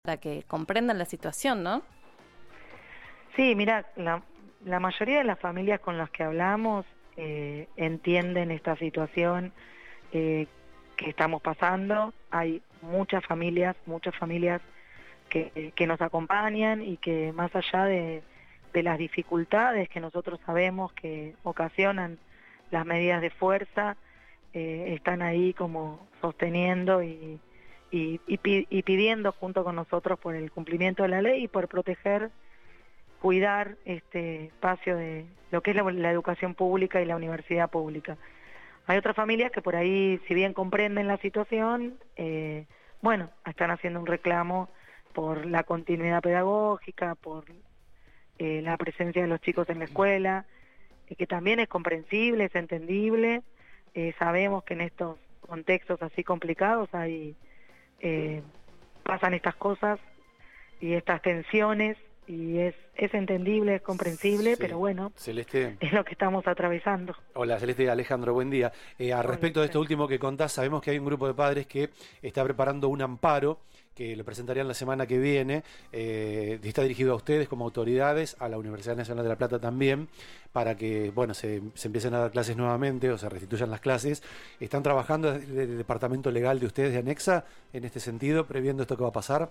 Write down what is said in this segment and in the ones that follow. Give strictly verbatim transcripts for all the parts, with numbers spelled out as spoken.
para que comprendan la situación, ¿no? Sí, mira, la, la mayoría de las familias con las que hablamos eh, entienden esta situación eh, que estamos pasando. Hay muchas familias, muchas familias que, que nos acompañan y que más allá de, de las dificultades que nosotros sabemos que ocasionan las medidas de fuerza, eh, están ahí como sosteniendo y, y, y, y pidiendo junto con nosotros por el cumplimiento de la ley y por proteger, cuidar este espacio de lo que es la, la educación pública y la universidad pública. Hay otras familias que por ahí, si bien comprenden la situación, eh, bueno, están haciendo un reclamo por la continuidad pedagógica, por eh, la presencia de los chicos en la escuela, eh, que también es comprensible, es entendible. Eh, sabemos que en estos contextos así complicados hay eh, pasan estas cosas y estas tensiones, y es, es entendible, es comprensible, sí, pero bueno, Celeste, es lo que estamos atravesando. Hola Celeste, Alejandro, buen día. Eh, al respecto de esto último que contás, sabemos que hay un grupo de padres que está preparando un amparo que lo presentarían la semana que viene, eh, está dirigido a ustedes como autoridades, a la Universidad Nacional de La Plata también, para que bueno se, se empiecen a dar clases nuevamente o se restituyan las clases. ¿Están trabajando desde el departamento legal de ustedes de Anexa en este sentido, previendo esto que va a pasar?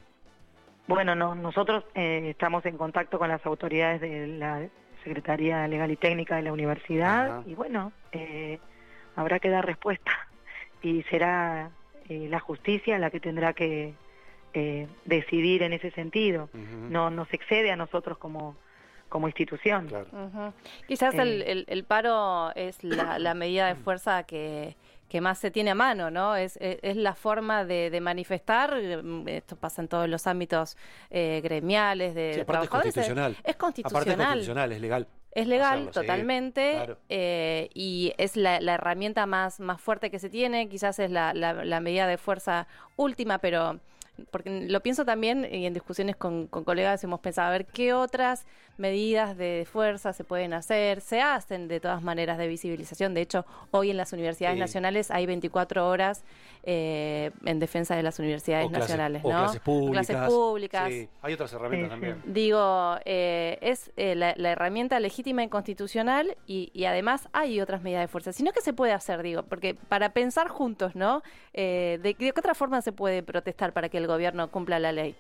Bueno, no, nosotros eh, estamos en contacto con las autoridades de la Secretaría Legal y Técnica de la universidad. Ajá. Y bueno, eh, habrá que dar respuesta y será eh, la justicia la que tendrá que eh, decidir en ese sentido. Uh-huh. No nos excede a nosotros como, como institución. Claro. Uh-huh. Quizás eh, el, el, el paro es la, la medida de fuerza que... que más se tiene a mano, ¿no? Es, es, es la forma de, de manifestar, esto pasa en todos los ámbitos eh, gremiales, de sí, aparte trabajadores. Es constitucional. Es, es constitucional. Aparte es constitucional, es legal. Es legal, hacerlo, totalmente, sí, claro. eh, y es la, la herramienta más, más fuerte que se tiene, quizás es la, la, la medida de fuerza última, pero... porque lo pienso también y en discusiones con, con colegas hemos pensado a ver qué otras medidas de fuerza se pueden hacer, se hacen de todas maneras de visibilización. De hecho, hoy en las universidades sí. nacionales hay veinticuatro horas eh, en defensa de las universidades o clases, nacionales, o ¿no? clases públicas. O clases públicas. Sí, hay otras herramientas sí, también. sí. Digo, eh, es eh, la, la herramienta legítima y constitucional y, y además hay otras medidas de fuerza. Sino que se puede hacer, digo, porque para pensar juntos, ¿no? Eh, de, ¿De qué otra forma se puede protestar para que el gobierno cumpla la ley?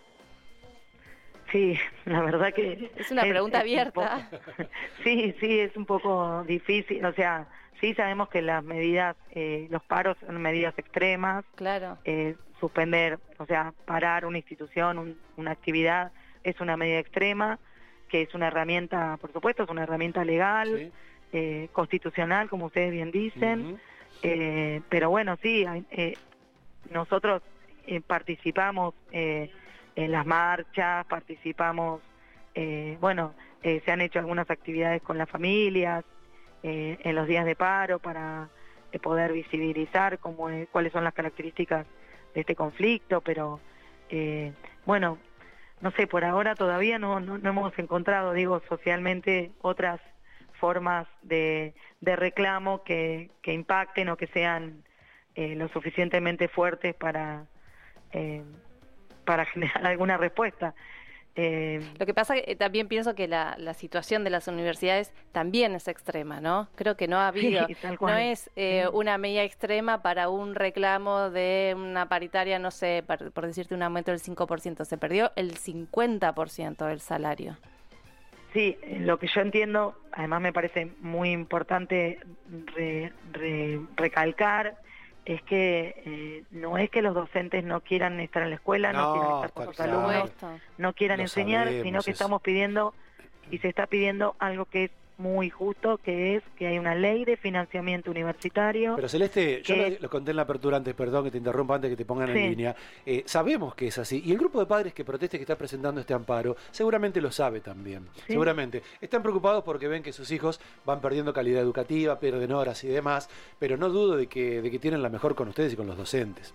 Sí, la verdad que... Es una es, pregunta es abierta. Un poco, sí, sí, es un poco difícil. O sea, sí sabemos que las medidas, eh, los paros son medidas extremas. Claro. Eh, suspender, o sea, parar una institución, un, una actividad, es una medida extrema, que es una herramienta, por supuesto, es una herramienta legal, sí. eh, constitucional, como ustedes bien dicen. Uh-huh. eh, pero bueno, sí, eh, nosotros... Eh, participamos eh, en las marchas, participamos, eh, bueno, eh, se han hecho algunas actividades con las familias eh, en los días de paro para eh, poder visibilizar cómo, eh, cuáles son las características de este conflicto, pero eh, bueno, no sé, por ahora todavía no, no, no hemos encontrado, digo, socialmente otras formas de, de reclamo que, que impacten o que sean eh, lo suficientemente fuertes para... Eh, para generar alguna respuesta. Eh, Lo que pasa que también pienso que la, la situación de las universidades también es extrema, ¿no? Creo que no ha habido, sí, no es eh, sí. una medida extrema para un reclamo de una paritaria, no sé, por, por decirte un aumento del cinco por ciento, se perdió el cincuenta por ciento del salario. Sí, lo que yo entiendo, además me parece muy importante re, re, recalcar, es que eh, no es que los docentes no quieran estar en la escuela, no, no quieran estar con los claro. alumnos, no quieran Lo enseñar, sabemos, sino que eso. estamos pidiendo, y se está pidiendo algo que es muy justo, que es que hay una ley de financiamiento universitario. Pero Celeste, que... yo lo, lo conté en la apertura antes, perdón que te interrumpa antes que te pongan sí. en línea, eh, sabemos que es así, y el grupo de padres que proteste, que está presentando este amparo, seguramente lo sabe también, ¿sí? seguramente. Están preocupados porque ven que sus hijos van perdiendo calidad educativa, pierden horas y demás, pero no dudo de que, de que tienen la mejor con ustedes y con los docentes.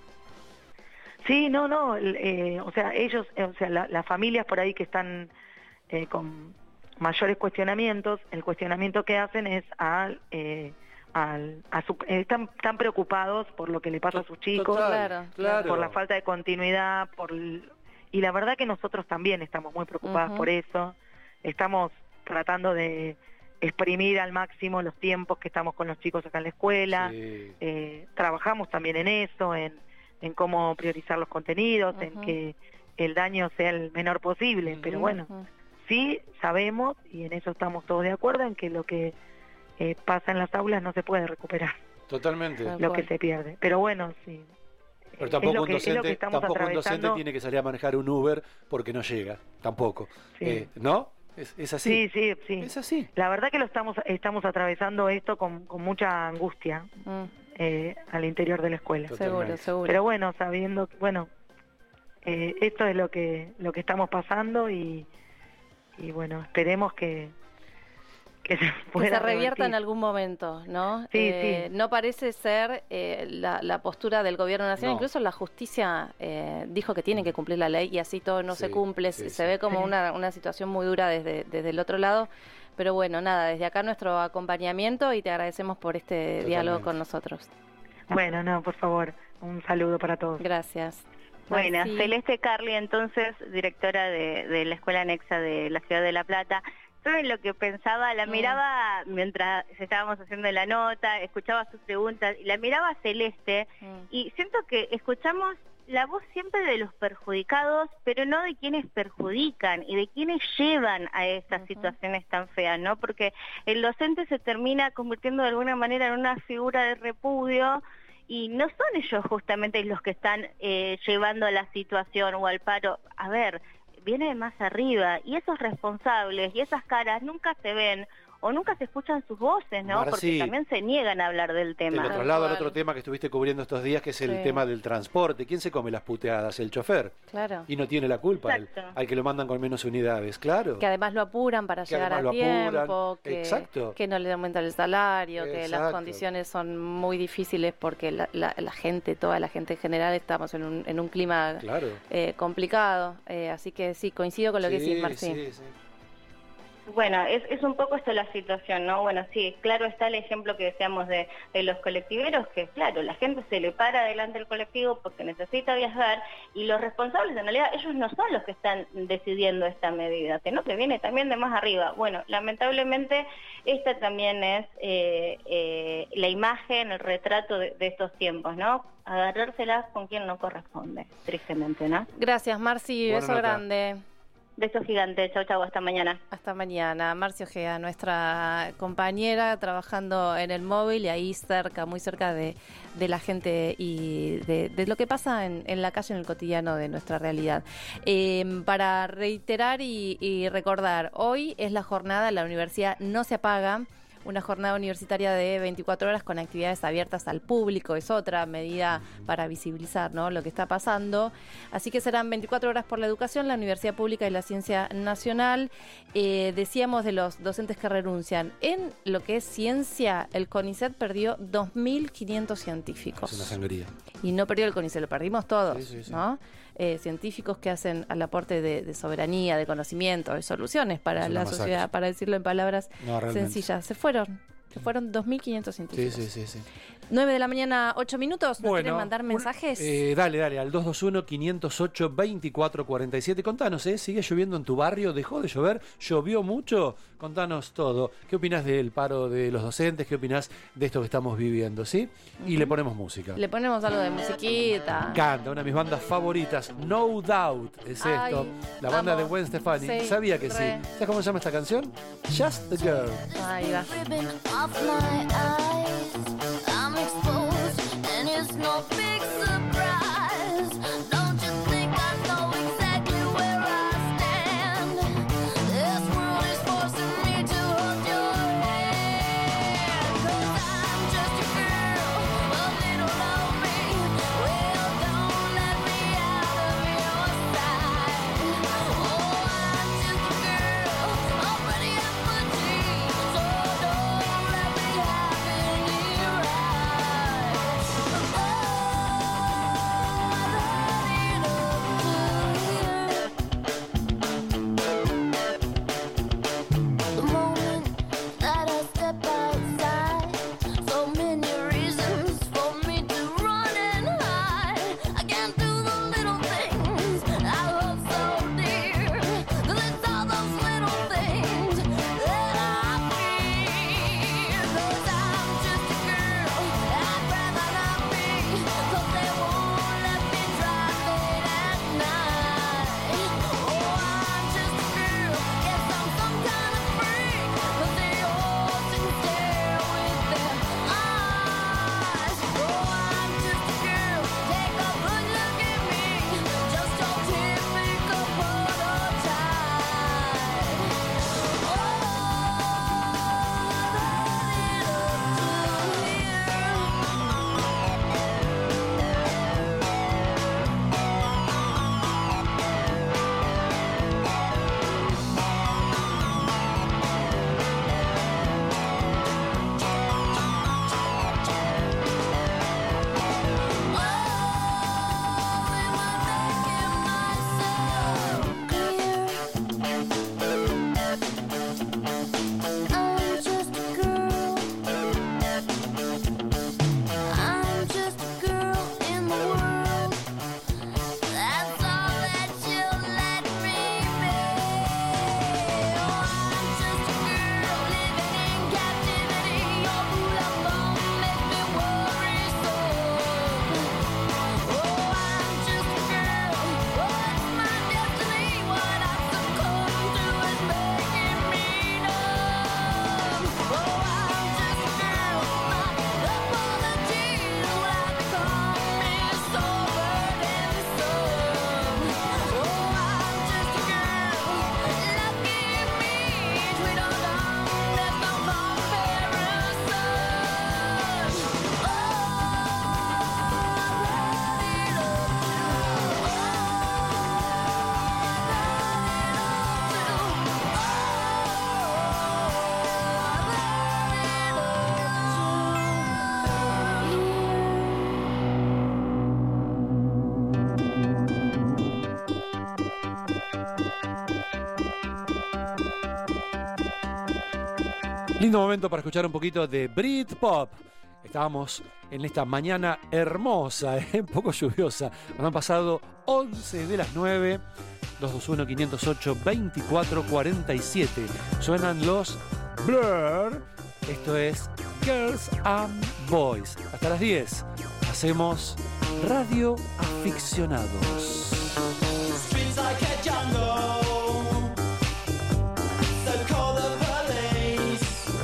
Sí, no, no, eh, o sea, ellos, eh, o sea, la, las familias por ahí que están eh, con... mayores cuestionamientos, el cuestionamiento que hacen es a, eh, al, a su, eh, están tan preocupados por lo que le pasa a sus chicos, Total, claro, por la falta de continuidad, por y la verdad que nosotros también estamos muy preocupadas uh-huh. por eso. Estamos tratando de exprimir al máximo los tiempos que estamos con los chicos acá en la escuela. Sí. Eh, trabajamos también en eso, en, en cómo priorizar los contenidos, uh-huh. en que el daño sea el menor posible, uh-huh. pero bueno, uh-huh. sí sabemos, y en eso estamos todos de acuerdo, en que lo que eh, pasa en las aulas no se puede recuperar. Totalmente. Lo que se pierde. Pero bueno, sí. Pero tampoco, que, un, docente, tampoco un docente tiene que salir a manejar un Uber porque no llega, tampoco. Sí. Eh, ¿No? ¿Es, ¿Es así? Sí, sí, sí. Es así. La verdad que lo estamos estamos atravesando esto con, con mucha angustia mm. eh, al interior de la escuela. Seguro, seguro. Pero bueno, sabiendo, bueno, eh, esto es lo que lo que estamos pasando y, y bueno, esperemos que que se, que se revierta en algún momento, ¿no? Sí, eh, sí. No parece ser eh, la, la postura del gobierno nacional, no. Incluso la justicia eh, dijo que tienen que cumplir la ley y así todo no sí, se cumple, sí, se sí. ve como sí. una, una situación muy dura desde, desde el otro lado, pero bueno, nada, desde acá nuestro acompañamiento y te agradecemos por este Totalmente. diálogo con nosotros. Bueno, no, por favor, un saludo para todos. Gracias. Bueno, sí. Celeste Carli, entonces, directora de, de la Escuela Anexa de la Ciudad de La Plata. Yo en lo que pensaba, la miraba mm. mientras estábamos haciendo la nota, escuchaba sus preguntas, y la miraba a Celeste, mm. y siento que escuchamos la voz siempre de los perjudicados, pero no de quienes perjudican y de quienes llevan a estas uh-huh. situaciones tan feas, ¿no? Porque el docente se termina convirtiendo de alguna manera en una figura de repudio, y no son ellos justamente los que están eh, llevando a la situación o al paro. A ver, viene de más arriba, y esos responsables y esas caras nunca se ven o nunca se escuchan sus voces, ¿no? Ahora Porque sí, también se niegan a hablar del tema. Del otro lado, el otro tema que estuviste cubriendo estos días, que es el sí. tema del transporte. ¿Quién se come las puteadas? El chofer. Claro. Y no tiene la culpa, el, al que lo mandan con menos unidades, claro. Que además lo apuran para que llegar a tiempo, que, Exacto. que no le aumentan el salario, Exacto. que las condiciones son muy difíciles porque la, la, la gente, toda la gente en general, estamos en un, en un clima claro. eh, complicado. Eh, así que sí, coincido con lo sí, que decís, Martín. Sí, sí. Bueno, es, es un poco esto la situación, ¿no? Bueno, sí, claro está el ejemplo que decíamos de, de los colectiveros, que claro, la gente se le para delante del colectivo porque necesita viajar, y los responsables en realidad ellos no son los que están decidiendo esta medida, sino que viene también de más arriba. Bueno, lamentablemente esta también es eh, eh, la imagen, el retrato de, de estos tiempos, ¿no? Agarrárselas con quien no corresponde, tristemente, ¿no? Gracias, Marci, beso grande. Beso gigante, chau chau, hasta mañana. Hasta mañana. Marci Ojeda, nuestra compañera trabajando en el móvil y ahí cerca, muy cerca de, de la gente y de, de lo que pasa en, en la calle, en el cotidiano de nuestra realidad. Eh, para reiterar y, y recordar, hoy es la jornada, la universidad no se apaga. Una jornada universitaria de veinticuatro horas con actividades abiertas al público, es otra medida para visibilizar, ¿no?, lo que está pasando. Así que serán veinticuatro horas por la educación, la Universidad Pública y la Ciencia Nacional. Eh, decíamos de los docentes que renuncian. En lo que es ciencia, el CONICET perdió dos mil quinientos científicos. Es una sangría. Y no perdió el CONICET, lo perdimos todos, sí, sí, sí. ¿no? Eh, científicos que hacen al aporte de, de soberanía, de conocimiento, de soluciones para la masacre. Sociedad, para decirlo en palabras no, sencillas. Se fueron, se fueron dos mil quinientos científicos. Sí, sí, sí, sí. nueve de la mañana, ocho minutos. ¿Nos bueno, quieren mandar mensajes? Eh, dale, dale, al dos dos uno, cinco cero ocho, veinticuatro cuarenta y siete. Contanos, ¿eh? ¿Sigue lloviendo en tu barrio? ¿Dejó de llover? ¿Llovió mucho? Contanos todo. ¿Qué opinás del paro de los docentes? ¿Qué opinás de esto que estamos viviendo? ¿Sí? Y uh-huh. le ponemos música. Le ponemos algo de musiquita. Me encanta, una de mis bandas favoritas, No Doubt, es Ay, esto. La banda amo. de Gwen Stefani. Sí, Sabía que re. sí. ¿Sabes cómo se llama esta canción? Just the Girl. Ahí va. It's no big surprise. Don't you think I know exactly where I stand? This world is forcing me to hold your hand. 'Cause I'm just a girl, a little lonely. Well, don't let me out of your sight. Oh, I'm just a girl, already up for tea. So don't let me have any right. Oh, Lindo momento para escuchar un poquito de Britpop. Estábamos en esta mañana hermosa, ¿eh? Un poco lluviosa. Nos han pasado once de las nueve. dos dos uno, cinco cero ocho, veinticuatro cuarenta y siete. Suenan los Blur. Esto es Girls and Boys. Hasta las diez hacemos Radio Aficionados. Streets like a jungle, so call the police.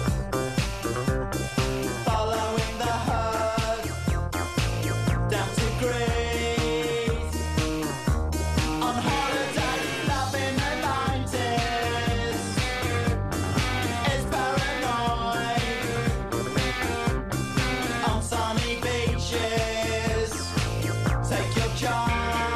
Following the herd down to Greece. On holiday, loving the nineties is paranoid. On sunny beaches, take your chance.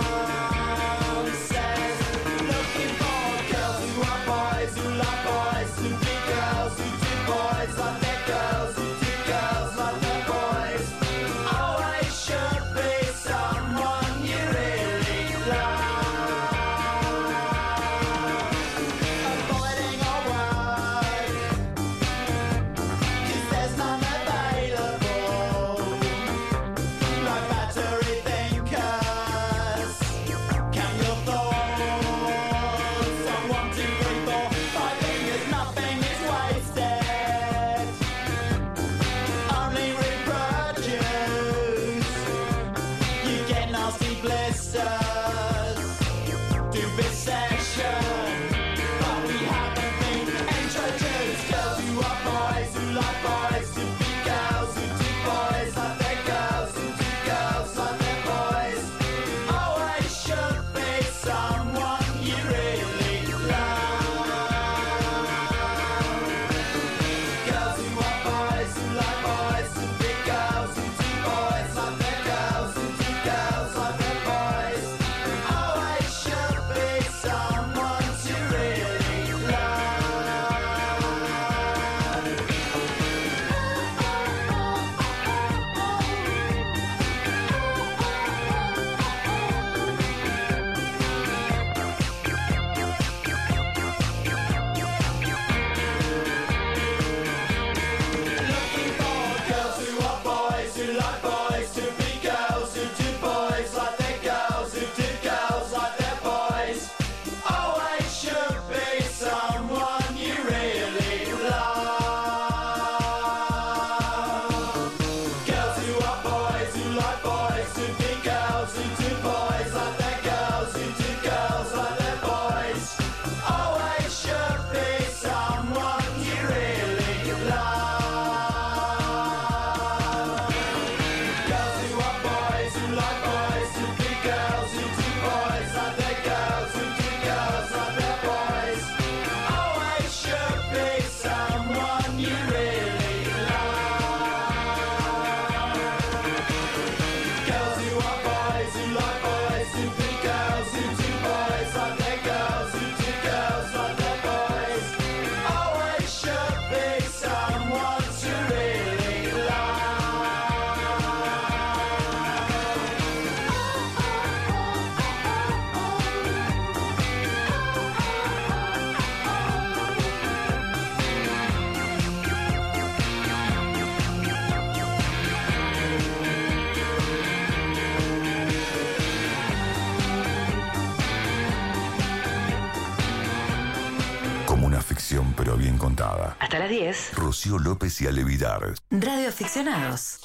Pero bien contada. Hasta las diez. Rocío López y Ale Vidar. Radio Aficionados.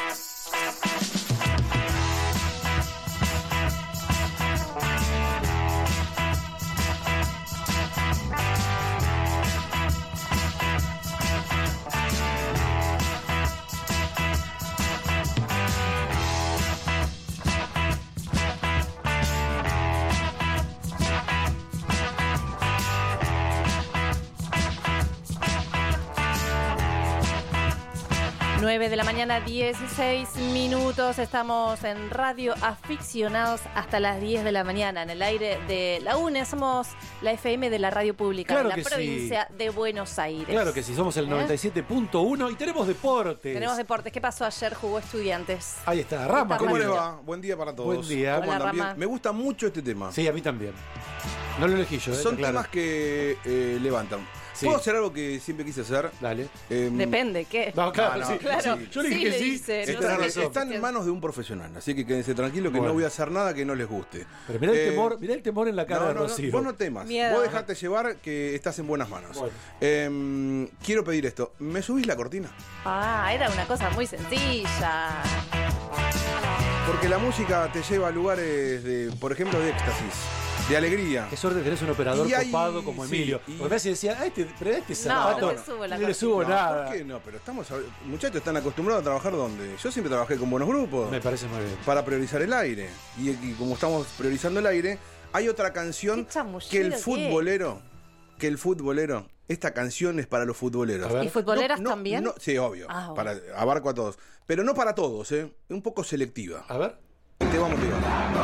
nueve de la mañana, dieciséis minutos. Estamos en Radio Aficionados hasta las diez de la mañana en el aire de la U N E. Somos la F M de la radio pública Claro de la que provincia de Buenos Aires. Claro que sí, somos el ¿Eh? noventa y siete punto uno y tenemos deportes. Tenemos deportes. ¿Qué pasó ayer? Jugó Estudiantes. Ahí está, Rama. ¿Cómo ¿Cómo le Ramiro. va? Buen día para todos. Buen día. ¿Cómo Hola, andan? Bien. Rama. Me gusta mucho este tema. Sí, a mí también. No lo elegí yo, ¿eh? Son Claro. temas que eh, levantan. Sí. ¿Puedo hacer algo que siempre quise hacer? Dale. Em, Depende, ¿qué? No, claro, No, no, sí. Claro. Sí. Yo le dije Sí, que le sí. dice, sí, no tenés Están, sé. razón. están en manos de un profesional, así que quédense tranquilos que Bueno. no voy a hacer nada que no les guste. Pero mirá el Eh, temor, mirá el temor en la cara No, de no, no, Rocío. vos no temas. Miedo. Vos dejate llevar que estás en buenas manos. Bueno. Em, quiero pedir esto. ¿Me subís la cortina? Ah, era una cosa muy sencilla. Porque la música te lleva a lugares, de, por ejemplo, de éxtasis, de alegría. Qué suerte tenés un operador Y hay- copado como sí, Emilio. y- Porque casi decía, ah, este, pero este No, zapato. no le subo la no le cortina. subo No, nada. ¿por qué no? Pero estamos, hab- muchachos están acostumbrados a trabajar donde. Yo siempre trabajé con buenos grupos Me parece muy bien. para priorizar el aire. Y, y como estamos priorizando el aire, hay otra canción Qué chamullero que el que es. futbolero, que el futbolero, esta canción es para los futboleros. A ver. ¿Y futboleras No, no, también? no, sí, obvio. Ah, bueno. para, abarco a todos. Pero no para todos, ¿eh? Un poco selectiva. A ver. Te vamos a pegar.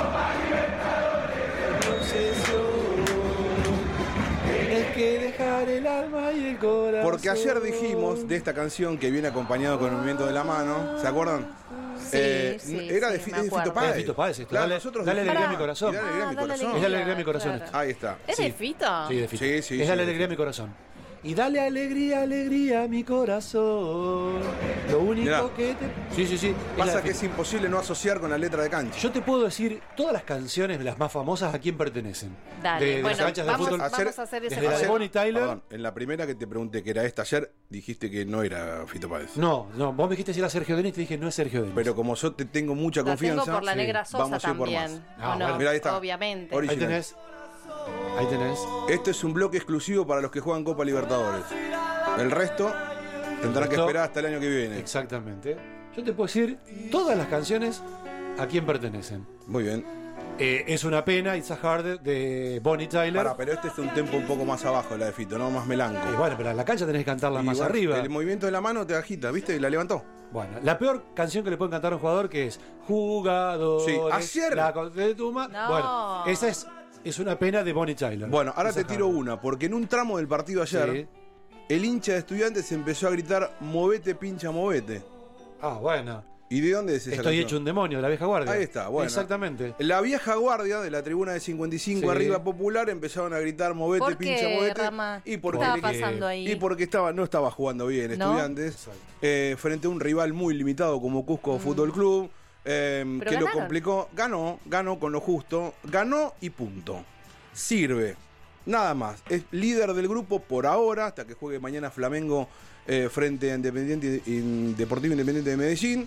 Hay que dejar el alma y el corazón. Porque ayer dijimos de esta canción que viene acompañado con el movimiento de la mano, ¿se acuerdan? Sí, sí, era de, sí, Fi- me es de Fito acuerdo. Páez. Es de Fito Páez esto. Claro, Dale- nosotros dale dijimos- alegría a mi corazón. Y dale alegría a mi Ah, dale corazón. Es la alegría de mi corazón claro. esto. Ahí está. ¿Es Sí. de Fito? Sí, de Fito. Sí, sí, es sí, la de alegría de mi Fito. corazón. Y dale alegría, alegría a mi corazón. Lo único Mirá. que te. Sí, sí, sí. es la Pasa de que es Fito. imposible no asociar con la letra de cancha. Yo te puedo decir todas las canciones, las más famosas, a quién pertenecen. Dale, de, de bueno, las canchas de vamos, fútbol. vamos Ayer- a hacer ese desde la de papel. Bonnie Tyler. Perdón, en la primera que te pregunté que era esta ayer, dijiste que no era Fito Páez. No, no, vos me dijiste si era Sergio Denis, te dije no es Sergio Denis. Pero como yo te tengo mucha La confianza, tengo por la sí, negra Sosa vamos a ir por también. más. Ah, ¿o no? bueno. Mirá, ahí está. Obviamente. Ori- Ahí tenés. Ahí tenés. Esto es un bloque exclusivo para los que juegan Copa Libertadores. El resto tendrán que resto- esperar hasta el año que viene. Exactamente. Yo te puedo decir todas las canciones a quién pertenecen. Muy bien. Eh, es una pena, It's a Hard de Bonnie Tyler. Pará, pero este es un tempo un poco más abajo, la de Fito, no más melanco. Y bueno, pero en la cancha tenés que cantarla Y más bueno, arriba. El movimiento de la mano te agita, ¿viste? Y la levantó. Bueno, la peor canción que le pueden cantar a un jugador que es Jugadores. Sí, ayer- La con- de tu ma- No. Bueno, esa es, es una pena de Bonnie Tyler. Bueno, ahora It's te a tiro Hard. una, porque en un tramo del partido ayer, Sí. el hincha de Estudiantes empezó a gritar, movete, pincha, movete. Ah, bueno. ¿Y de dónde es esa Estoy canción? hecho un demonio de la vieja guardia. Ahí está, bueno. Exactamente. La vieja guardia de la tribuna de cincuenta y cinco Sí. arriba popular empezaron a gritar movete, ¿Por pincha, qué, movete. Rama? Y ¿Qué porque, estaba porque- pasando ahí? y porque estaba, no estaba jugando bien ¿No? Estudiantes Exacto. eh, frente a un rival muy limitado como Cusco Fútbol Club, eh, Mm. Pero que lo ganaron. complicó. Ganó, ganó con lo justo, ganó y punto. Sirve. Nada más. Es líder del grupo por ahora, hasta que juegue mañana Flamengo eh, frente a Independiente, in- Deportivo Independiente de Medellín.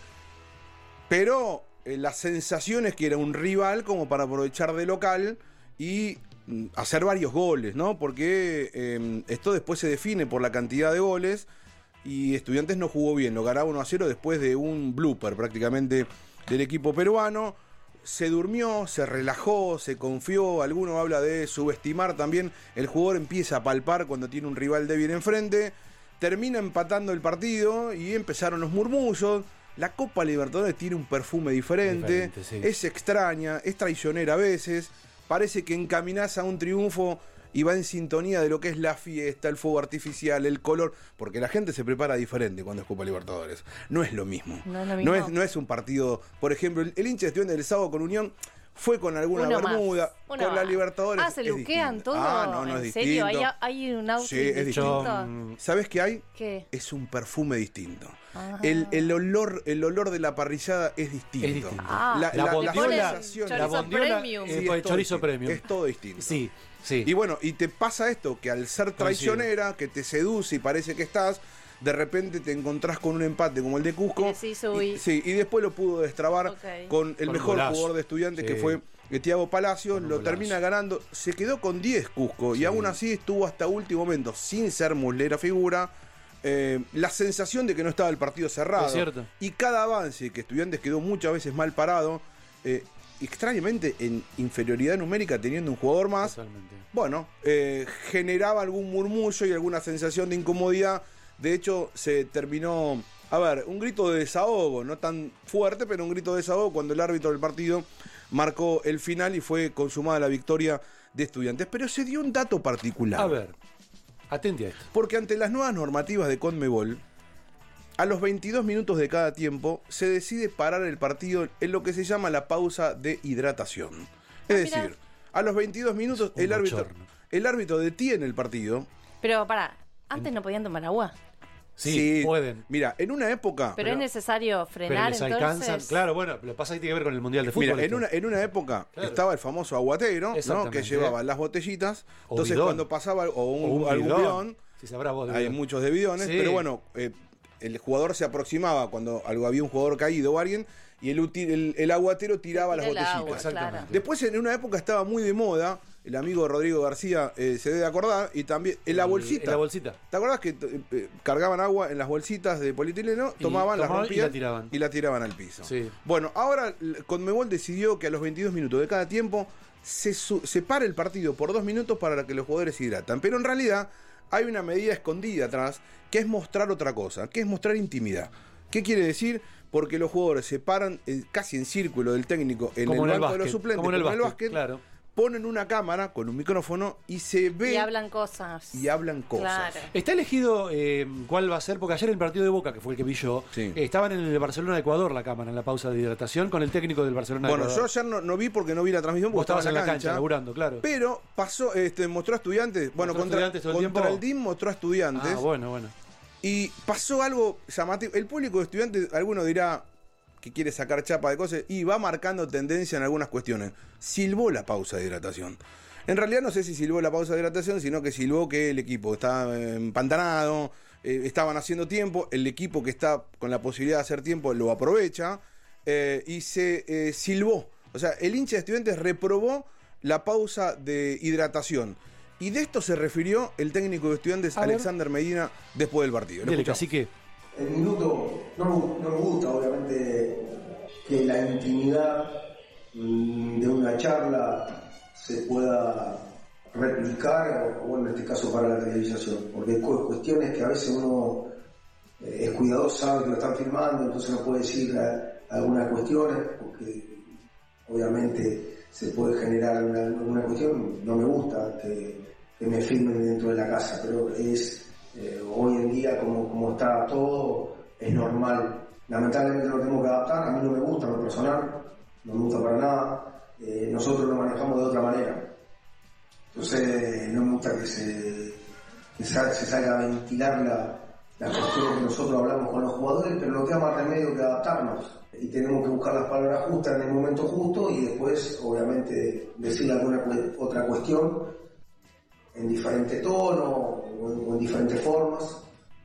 Pero eh, la sensación es que era un rival como para aprovechar de local y mm, hacer varios goles, ¿no? Porque eh, esto después se define por la cantidad de goles y Estudiantes no jugó bien, lo ganaba uno a cero después de un blooper prácticamente del equipo peruano. Se durmió, se relajó, se confió, alguno habla de subestimar también, el jugador empieza a palpar cuando tiene un rival débil enfrente, termina empatando el partido y empezaron los murmullos. La Copa Libertadores tiene un perfume diferente, Diferente, sí. es extraña, es traicionera a veces, parece que encaminás a un triunfo y va en sintonía de lo que es la fiesta, el fuego artificial, el color, porque la gente se prepara diferente cuando es Copa Libertadores. No es lo mismo. No es lo mismo. No es, no es un partido, por ejemplo, el, el hincha de Estudiantes del sábado con Unión fue con alguna Uno más, bermuda, uno con la más. Libertadores. Ah, se es luquean distinto. todo. Ah, no, no ¿En es serio? ¿Hay, distinto. hay un outfit Sí, es distinto? Yo, mm, ¿Sabes qué hay? ¿Qué? Es un perfume distinto. Ah. El, el olor, el olor de la parrillada es distinto. Es distinto. Ah, La, La la- la bondiola- sensación- chorizo la bondiola, premium. eh, Sí, pues, es todo chorizo distinto. premium. Es todo distinto. Sí, sí. Y bueno, y te pasa esto, que al ser traicionera, que te seduce y parece que estás, de repente te encontrás con un empate como el de Cusco. Y decís, uy. y, sí, y después lo pudo destrabar Ok. con el Con un mejor golazo. jugador de Estudiantes, Sí. que fue Thiago Palacios, Con un lo golazo. termina ganando, se quedó con diez Cusco, y Sí. aún así estuvo hasta último momento, sin ser muslera figura. Eh, la sensación de que no estaba el partido cerrado. Es cierto. Y cada avance, que Estudiantes quedó muchas veces mal parado, eh, extrañamente en inferioridad numérica teniendo un jugador más, Totalmente. bueno, eh, generaba algún murmullo y alguna sensación de incomodidad. De hecho, se terminó, a ver, un grito de desahogo, no tan fuerte, pero un grito de desahogo cuando el árbitro del partido marcó el final y fue consumada la victoria de Estudiantes. Pero se dio un dato particular. A ver, atente a esto. Porque ante las nuevas normativas de CONMEBOL, a los veintidós minutos de cada tiempo se decide parar el partido en lo que se llama la pausa de hidratación. Es Ah, mira. decir, a los veintidós minutos Un el árbitro, bochorno. el árbitro detiene el partido. Pero pará, Antes no podían tomar agua. Sí, pueden. Mira, en una época... Pero, es necesario Pero frenar, les entonces. alcanzan. Claro, bueno, lo que pasa es que tiene que ver con el Mundial de Fútbol. Mira, en esto. una, en una época Claro. estaba el famoso aguatero, ¿no? Exactamente. Que llevaba las botellitas. O Entonces bidón. cuando pasaba, o un, O un algún bidón. bidón, Si sabrás vos de hay bidón. muchos de bidones, Sí. pero bueno, eh, el jugador se aproximaba cuando algo había un jugador caído o alguien, y el, uti- el, el aguatero tiraba las Tira el botellitas. agua, Exactamente. claro. Después en una época estaba muy de moda, el amigo Rodrigo García eh, se debe acordar, y también en la El- bolsita. en la bolsita. ¿Te acordás que eh, cargaban agua en las bolsitas de polietileno, Y tomaban, la tomaban y rompían la tiraban. y la tiraban al piso? Sí. Bueno, ahora l- Conmebol decidió que a los veintidós minutos de cada tiempo se, su- se para el partido por dos minutos para que los jugadores se hidratan. Pero en realidad hay una medida escondida atrás que es mostrar otra cosa, que es mostrar intimidad. ¿Qué quiere decir? Porque los jugadores se paran eh, casi en círculo del técnico en Como el en el banco de los básquet, suplentes, como en el básquet, básquet, claro. ponen una cámara con un micrófono y se ve Y hablan cosas. y hablan cosas. Claro. Está elegido eh, cuál va a ser, porque ayer en el partido de Boca, que fue el que vi yo, Sí. eh, estaban en el Barcelona-Ecuador la cámara, en la pausa de hidratación, con el técnico del Bueno, yo Barcelona-Ecuador. ayer no, no vi porque no vi la transmisión, Vos porque estaba estabas en la cancha, cancha. laburando, claro. Pero pasó, este, mostró a Estudiantes, bueno, ¿Mostró contra, Estudiantes todo el contra tiempo? el D I M mostró a Estudiantes. Ah, bueno, bueno. Y pasó algo llamativo. El público de Estudiantes, alguno dirá que quiere sacar chapa de cosas, y va marcando tendencia en algunas cuestiones. Silbó la pausa de hidratación. En realidad no sé si silbó la pausa de hidratación, sino que silbó que el equipo está eh, empantanado, eh, estaban haciendo tiempo, el equipo que está con la posibilidad de hacer tiempo lo aprovecha, eh, y se eh, silbó. O sea, el hincha de Estudiantes reprobó la pausa de hidratación. Y de esto se refirió el técnico de Estudiantes, A ver. Alexander Medina, después del partido. Lo Dele, escuchamos. cacique. El minuto no, me- no me gusta, obviamente, que la intimidad mm, de una charla se pueda replicar, o bueno, en este caso para la televisación, porque hay cu- cuestiones que a veces uno eh, es cuidadoso, sabe que lo están filmando, entonces no puede decir eh, algunas cuestiones, porque obviamente se puede generar alguna, alguna cuestión. No me gusta que, que me filmen dentro de la casa, pero es eh, hoy en día como, como está todo, es normal. Lamentablemente lo tengo que adaptar, a mí no me gusta en lo personal, no me gusta para nada, eh, nosotros lo manejamos de otra manera. Entonces no me gusta que se, que sal- se salga a ventilar la, las cuestiones que nosotros hablamos con los jugadores, pero no queda más remedio que adaptarnos. Y tenemos que buscar las palabras justas en el momento justo y después, obviamente, decir alguna cu- otra cuestión en diferente tono o en, o en diferentes formas.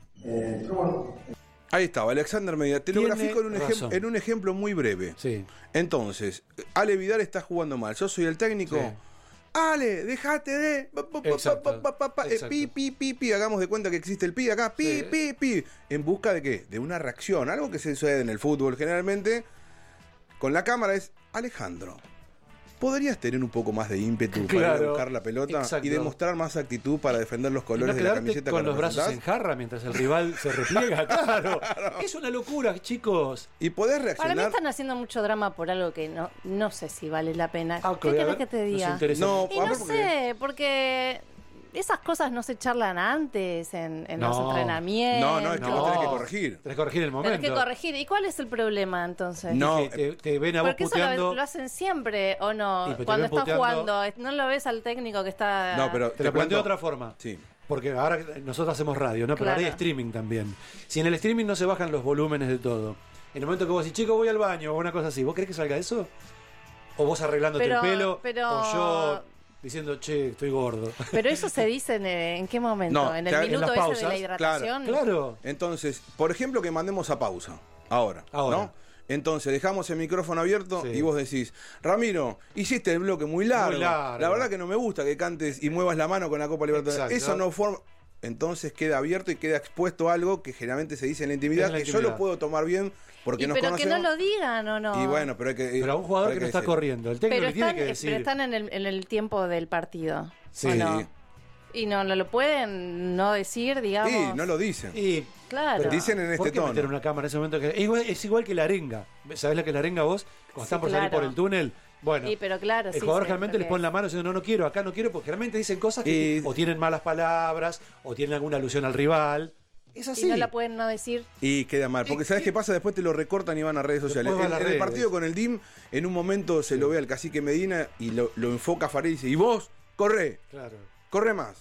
Eh, pero bueno, Ahí estaba, Alexander Medina. Te lo Tiene grafico en un, ejem- razón. en un ejemplo muy breve. Sí. Entonces, Ale Vidal está jugando mal. Yo soy el técnico. Sí. Ale, déjate de. pa, pa, pa, Exacto, pa, pa, pa, pa, eh, exacto. pi, pi, pi, pi. Hagamos de cuenta que existe el pi acá. Pi, Sí. pi, pi. ¿En busca de qué? De una reacción. Algo que se sucede en el fútbol generalmente. Con la cámara es: Alejandro, ¿podrías tener un poco más de ímpetu para ir Claro, a buscar la pelota exacto. y demostrar más actitud para defender los Y colores no de la quedarte camiseta con que los brazos en representás? jarra mientras el rival se repliega, claro. Es una locura, chicos. Y podés Para mí reaccionar. están haciendo mucho drama por algo que no, no sé si vale la pena. Ah, ok, ¿Qué a querés ver, que te nos diga? interesa. No, Y a no ver, porque- sé, porque esas cosas no se charlan antes en, en los No. entrenamientos. No, no, es que lo tenés que corregir. Tenés que corregir el momento. Tenés que corregir. ¿Y cuál es el problema entonces? No, Que te, te ven a vos Porque eso lo, puteando. lo hacen siempre, ¿o no? Y, pero te Cuando ven están puteando. jugando, no lo ves al técnico que está... No, pero Te lo planteo de otra forma. Sí. Porque ahora nosotros hacemos radio, ¿no? Pero Claro. ahora hay streaming también. Si en el streaming no se bajan los volúmenes de todo, en el momento que vos decís, chico, voy al baño o una cosa así, ¿vos querés que salga eso? ¿O vos arreglándote Pero- el pelo? pero- ¿O yo diciendo, che, estoy gordo? Pero eso se dice en, en qué momento, No, en que el en minuto las ese de pausas, la hidratación. Claro. Entonces, por ejemplo, que mandemos a pausa. Ahora. Ahora. ¿no? Entonces, dejamos el micrófono abierto Sí. y vos decís, Ramiro, hiciste el bloque muy largo. Muy largo. La verdad que no me gusta que cantes y muevas la mano con la Copa Libertadores. Exacto. Eso no forma. Entonces queda abierto y queda expuesto algo que generalmente se dice en la intimidad, Es la que yo intimidad. lo puedo tomar bien porque Y nos pero que conocemos. no lo digan o no. Y bueno, pero hay que. Pero a un jugador hay que no está decir. corriendo, el técnico pero le tiene están, que decir. pero están en el, en el tiempo del partido. Sí. ¿O no? Y no, no lo pueden no decir, digamos. Sí, no lo dicen. Y, Claro. pero Dicen en ¿por este qué tono. meter una cámara en ese momento? Que es, igual, es igual que la arenga. ¿Sabés lo que es la arenga vos? Cuando Sí, están por salir claro. por el túnel. Bueno, Sí, pero claro, el sí, jugador sé realmente lo les que pone es. la mano diciendo no, no quiero, acá no quiero, porque realmente dicen cosas que Y- o tienen malas palabras, o tienen alguna alusión al rival. Es así. Y no la pueden no decir. Y queda mal, porque Y- ¿sabes y- qué pasa? Después te lo recortan y van a redes sociales. Después En, va a las en el redes. partido con el D I M, en un momento se lo ve al cacique Medina y lo, lo enfoca Farid y dice, y vos, corre, Claro. corre más.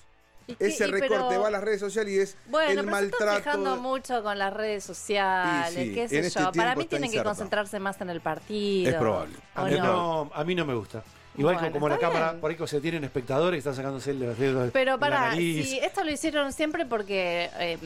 ¿Y qué- ese y recorte pero- va a las redes sociales y es Bueno, el pero se maltrato. están fijando mucho con las redes sociales, Y sí, qué en sé este yo. Para tiempo mí está tienen que inserto. concentrarse más en el partido. Es probable. ¿o A mí no? no, a mí no me gusta. Igual Bueno, que como la está cámara, bien. por ahí que se tienen espectadores que están sacándose los dedos Pero de la para, nariz. si esto lo hicieron siempre porque eh,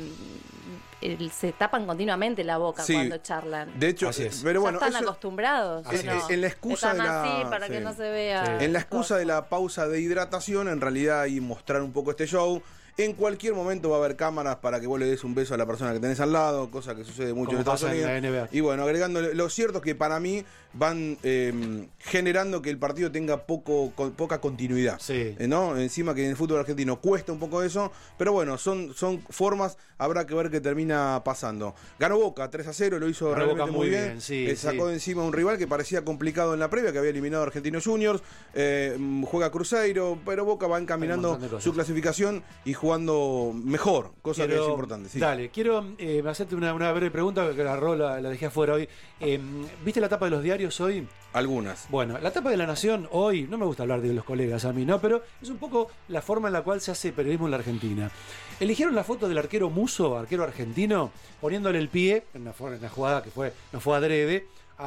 el- se tapan continuamente la boca Sí. cuando charlan. De hecho, Así es. pero Ya bueno, están eso- acostumbrados. Así ¿o no? es. en la excusa Están de la- así para sí. que no se vea. Sí. En la excusa de la pausa de hidratación, en realidad, y mostrar un poco este show. En cualquier momento va a haber cámaras para que vos le des un beso a la persona que tenés al lado, cosa que sucede mucho Como en Estados pasa en Unidos. la N B A. Y bueno, agregando, lo cierto es que para mí van eh, generando que el partido tenga poco con- poca continuidad. Sí. Eh, ¿no? Encima que en el fútbol argentino cuesta un poco eso, pero bueno, son, son formas, habrá que ver qué termina pasando. Ganó Boca tres a cero, lo hizo Ganó realmente Boca muy muy bien. bien, sí, Eh, sacó sí. de encima a un rival que parecía complicado en la previa, que había eliminado a Argentinos Juniors. Eh, mm, juega Cruzeiro, pero Boca va encaminando montón de cosas. su clasificación y jugando mejor, cosa que es importante. Sí. Dale, quiero eh, hacerte una, una breve pregunta que agarró, la, la dejé afuera hoy. Eh, ¿Viste la tapa de los diarios hoy? Algunas. Bueno, la tapa de La Nación hoy, no me gusta hablar de los colegas a mí, ¿no? Pero es un poco la forma en la cual se hace periodismo en la Argentina. Eligieron la foto del arquero Muso, arquero argentino, poniéndole el pie, en una, en una jugada que fue, no fue adrede,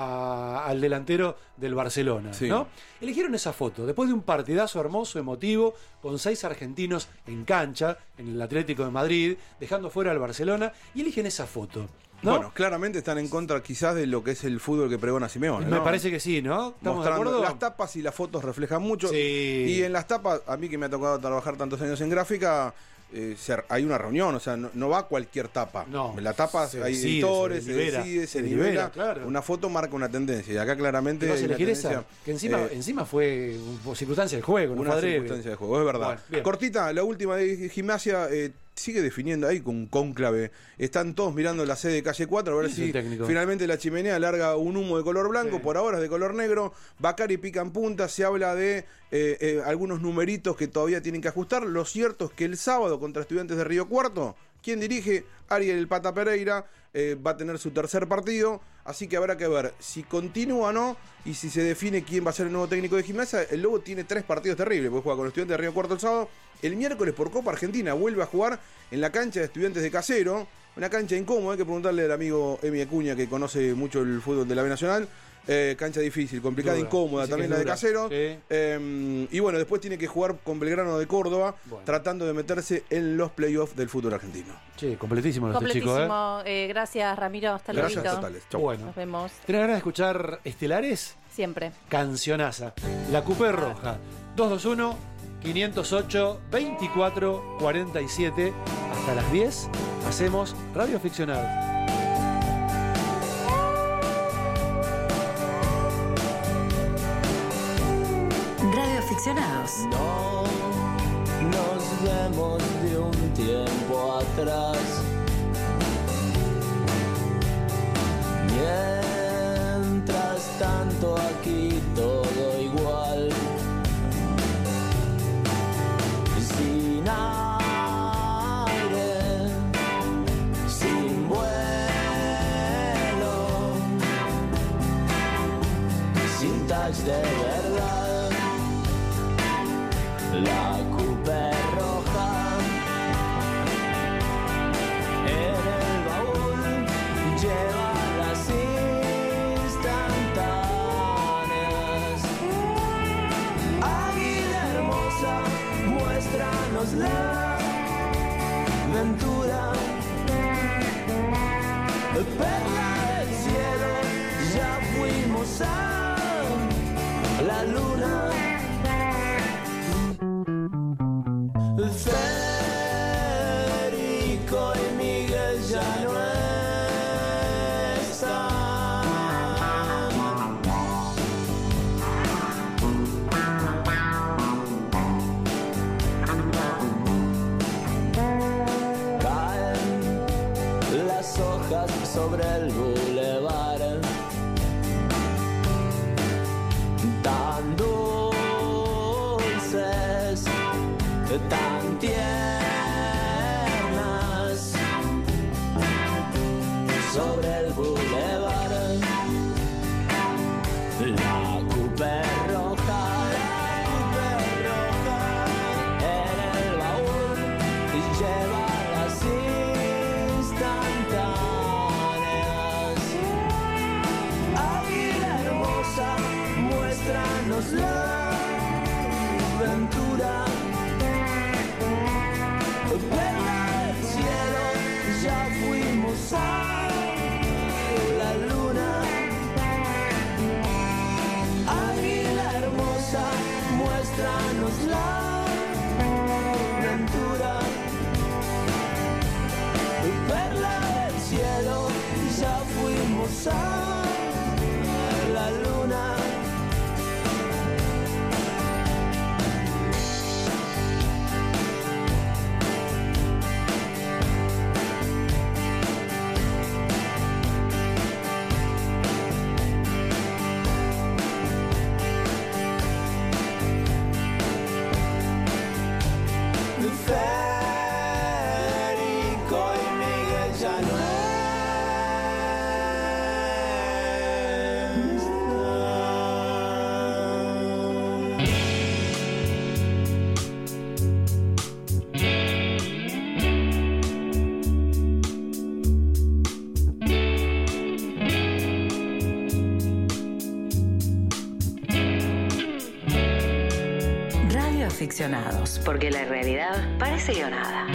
a- al delantero del Barcelona, Sí. ¿no? Eligieron esa foto después de un partidazo hermoso, emotivo, con seis argentinos en cancha, en el Atlético de Madrid, dejando fuera al Barcelona, y eligen esa foto, ¿no? Bueno, claramente están en contra quizás de lo que es el fútbol que pregona Simeone, Me ¿no? parece que sí, ¿no? ¿Estamos de Mostrando acuerdo? las tapas y las fotos reflejan mucho. Sí. Y en las tapas, a mí que me ha tocado trabajar tantos años en gráfica, eh, se- hay una reunión, o sea, no, no va cualquier tapa. No, En la tapa se hay decide, editores, se se, delibera, decide, se, se nivela. delibera, claro. Una foto marca una tendencia. Y acá claramente. ¿Te vas a hay una elegir esa? tendencia, Que encima, eh, encima fue una circunstancia del juego, no una fue adrede. circunstancia de juego, es verdad. Bueno, bien. Cortita, la última de gimnasia eh, sigue definiendo ahí con un cónclave. Están todos mirando la sede de calle cuatro a ver ¿Quién es si el técnico? finalmente la chimenea larga un humo de color blanco, Sí. por ahora es de color negro. Bacari pica en punta, se habla de eh, eh, algunos numeritos que todavía tienen que ajustar. Lo cierto es que el sábado contra Estudiantes de Río Cuarto, quien dirige, Ariel El Pata Pereira, eh, va a tener su tercer partido, así que habrá que ver si continúa o no y si se define quién va a ser el nuevo técnico de gimnasia. El Lobo tiene tres partidos terribles, porque juega con Estudiantes de Río Cuarto el sábado, el miércoles por Copa Argentina vuelve a jugar en la cancha de Estudiantes de Casero, una cancha incómoda, hay que preguntarle al amigo Emi Acuña, que conoce mucho el fútbol de la B Nacional. Eh, cancha difícil, complicada, Dura. incómoda, Dice también que la es de dura. Casero. Sí. Eh, y bueno, después tiene que jugar con Belgrano de Córdoba, Bueno. tratando de meterse en los playoffs del fútbol argentino. Che, completísimo este chico, ¿eh? Completísimo. Eh, gracias, Ramiro. Hasta luego. Gracias totales. Chau. Bueno. Nos vemos ¿Tenés ganas de escuchar Estelares? siempre. Cancionaza. La Coupé Roja. dos dos uno, quinientos ocho, veinticuatro cuarenta y siete. Hasta las diez hacemos Radio Ficcionados. Radio Aficionados. No nos vemos de un tiempo atrás. Mientras tanto aquí todo igual. Sin aire, sin vuelo, sin touch de verdad. La Coupé roja en el baúl lleva las instantáneas. Águila hermosa, muéstranos la ventura. Perla del cielo, ya fuimos a la luna. Federico y Miguel ya no están. Caen las hojas sobre el bulevar, tan dulces, tan tiernas, sobre el bulevar. La Coupé roja, la Coupé roja, en el baúl Federico y Miguel ya no Ficcionados, porque la realidad parece guionada.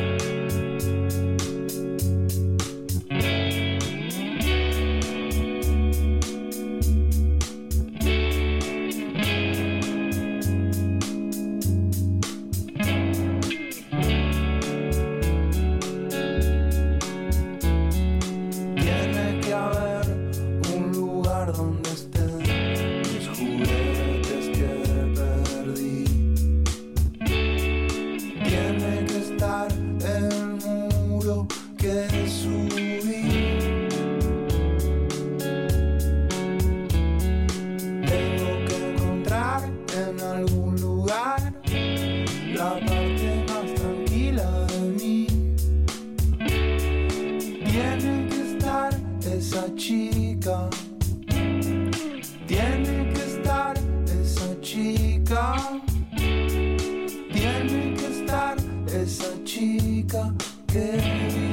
Tiene que haber un lugar donde estén mis juguetes que perdí. Tiene que estar el muro que subí. Tengo que encontrar en algún lugar la parte más tranquila de mí. Tiene que estar esa chica. Tiene que estar esa chica. Tiene que estar esa chica que vi.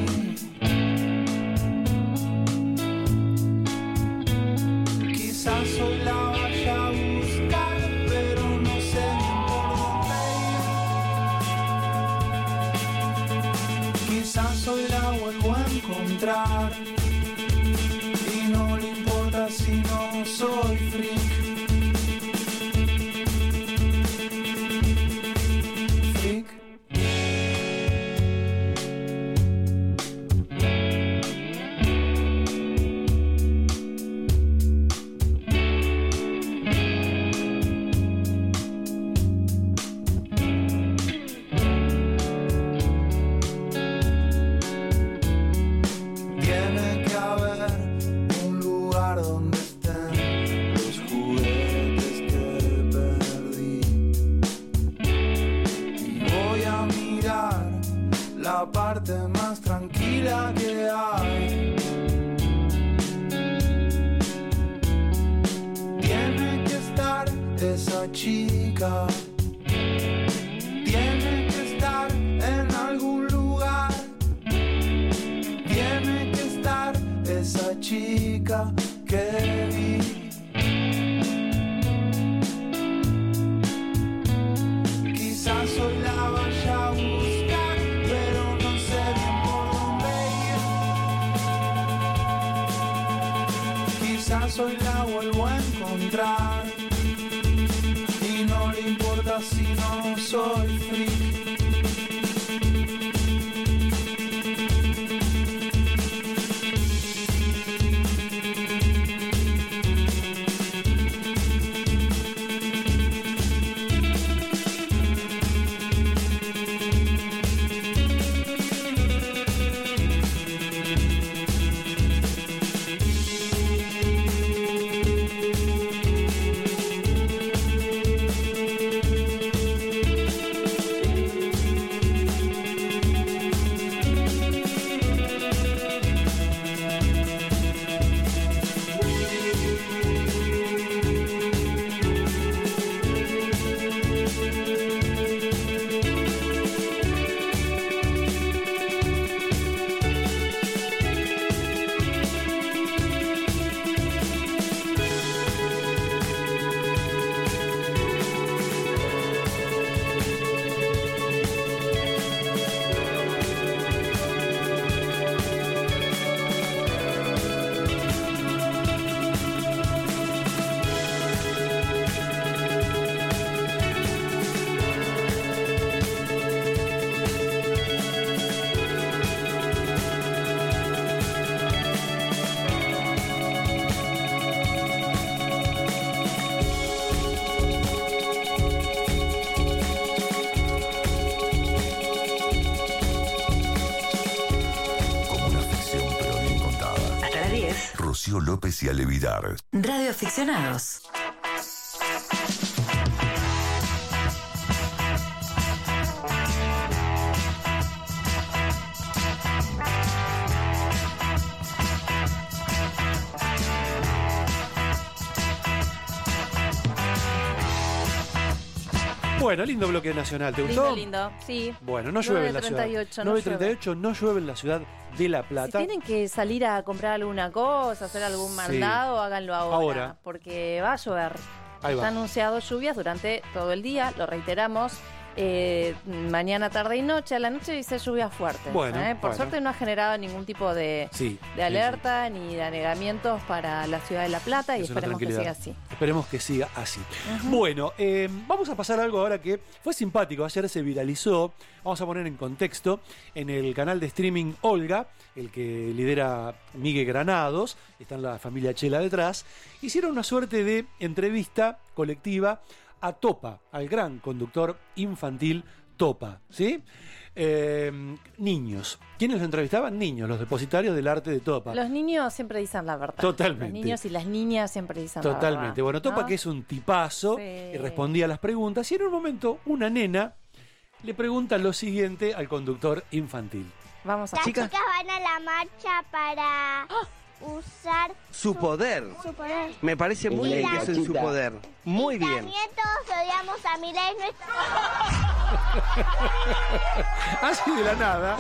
Quizás hoy la vaya a buscar, pero no sé bien por dónde ir. Quizás hoy la vuelvo a encontrar y no le importa si no soy freak. Tiene que haber un lugar donde estén los juguetes que perdí. Y voy a mirar la parte más tranquila que hay. Tiene que estar esa chica. Tiene que estar en algún lugar. Tiene que estar esa chica que vi. Quizás hoy la vaya a buscar, pero no sé bien por dónde ir. Quizás hoy la vuelvo a encontrar y no le importa si no soy freak. Rocío López y Ale Vidar. Radio Aficionados. Bueno, lindo bloque nacional, ¿te gustó? Lindo, lindo, sí. Bueno, no llueve en la ciudad. nueve treinta y ocho, no llueve en la ciudad de La Plata. Si tienen que salir a comprar alguna cosa, hacer algún mandado, sí. háganlo ahora, ahora, porque va a llover. Ahí Está va. anunciado lluvias durante todo el día, lo reiteramos. Eh, mañana, tarde y noche. A la noche dice lluvias fuertes. Bueno, ¿eh? Por bueno. suerte no ha generado ningún tipo de, sí, de alerta sí, sí. ni de anegamientos para la ciudad de La Plata y Es una esperemos que siga así. Esperemos que siga así. Uh-huh. Bueno, eh, vamos a pasar a algo ahora que fue simpático. Ayer se viralizó. Vamos a poner en contexto en el canal de streaming Olga, el que lidera Miguel Granados, está en la familia Chela detrás. Hicieron una suerte de entrevista colectiva a Topa, al gran conductor infantil Topa, ¿sí? Eh, niños. ¿Quiénes lo entrevistaban? Niños, los depositarios del arte de Topa. Los niños siempre dicen la verdad. Totalmente. Los niños y las niñas siempre dicen la verdad. Totalmente. Bueno, Topa, ¿no? que es un tipazo, Sí. y respondía a las preguntas, y en un momento una nena le pregunta lo siguiente al conductor infantil. Vamos a Las chicas. chicas van a la marcha para usar Su poder. su poder. Me parece muy Y bien la- que usen su poder. Muy y bien. También todos odiamos a Milei. Nuestro... Así de la nada.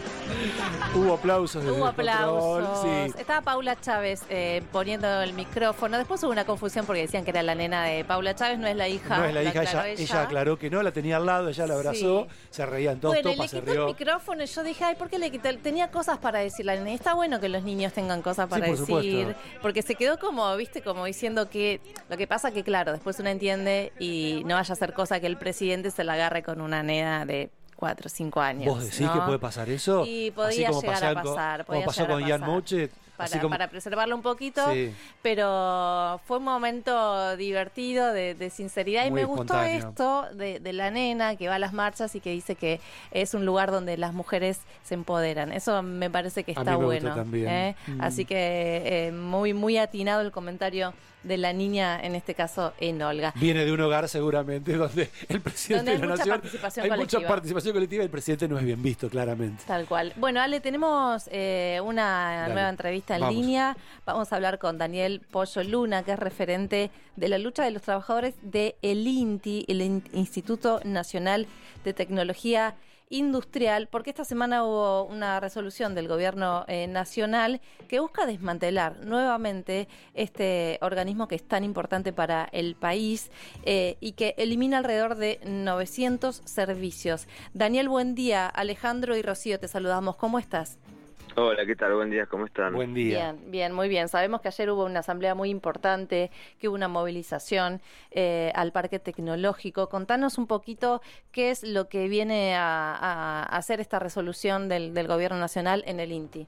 Hubo aplausos desde Hubo el control, aplausos. sí. Estaba Paula Chávez eh, poniendo el micrófono. Después hubo una confusión porque decían que era la nena de Paula Chávez, no es la hija. No es la lo hija, aclaró ella, ella aclaró que no, la tenía al lado, ella la abrazó, Sí. se reían todos, Bueno, y Topa le se quitó el rió. micrófono y yo dije, ay, ¿por qué le quitó? Tenía cosas para decir la nena. Y está bueno que los niños tengan cosas para por decir. supuesto. Porque se quedó como, viste, como diciendo que lo que pasa que, claro, después uno entiende y no vaya a ser cosa que el presidente se la agarre con una nena de cuatro o cinco años. ¿Vos decís ¿no? que puede pasar eso? Y Así podía como llegar pasó a con- pasar. Como podía pasó llegar con a Ian pasar. Mochet. Para, así como... para preservarlo un poquito, Sí. pero fue un momento divertido de, de sinceridad y Muy me gustó espontáneo. esto de, de la nena que va a las marchas y que dice que es un lugar donde las mujeres se empoderan. Eso me parece que A está mí me bueno. gustó también. ¿eh? Mm. Así que eh, muy, muy atinado el comentario de la niña, en este caso en Olga. Viene de un hogar seguramente donde el presidente Donde hay de la mucha nación participación hay colectiva. mucha participación colectiva y el presidente no es bien visto claramente. Tal cual. Bueno, Ale, tenemos eh, una Dale. nueva entrevista en Vamos. línea. Vamos a hablar con Daniel Pollo Luna, que es referente de la lucha de los trabajadores de el INTI, el In- Instituto Nacional de Tecnología Industrial, porque esta semana hubo una resolución del gobierno eh, nacional que busca desmantelar nuevamente este organismo que es tan importante para el país eh, y que elimina alrededor de novecientos servicios. Daniel, buen día. Alejandro y Rocío, te saludamos. ¿Cómo estás? Hola, ¿qué tal? Buen día, ¿cómo están? Buen día. Bien, bien, muy bien. Sabemos que ayer hubo una asamblea muy importante, que hubo una movilización eh, al Parque Tecnológico. Contanos un poquito qué es lo que viene a, a hacer esta resolución del, del Gobierno Nacional en el INTI.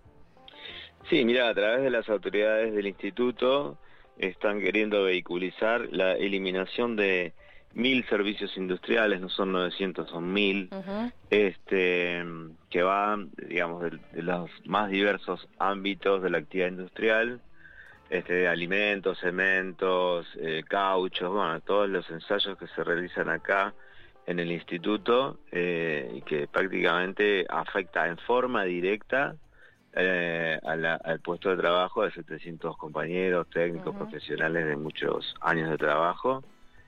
Sí, mira, a través de las autoridades del instituto están queriendo vehiculizar la eliminación de mil servicios industriales, no son novecientos, son mil, Uh-huh. este, que van, digamos, de, de los más diversos ámbitos de la actividad industrial, este, alimentos, cementos, eh, cauchos, bueno, todos los ensayos que se realizan acá en el instituto eh, y que prácticamente afecta en forma directa eh, a la- al puesto de trabajo de setecientos compañeros, técnicos, Ujú. profesionales de muchos años de trabajo.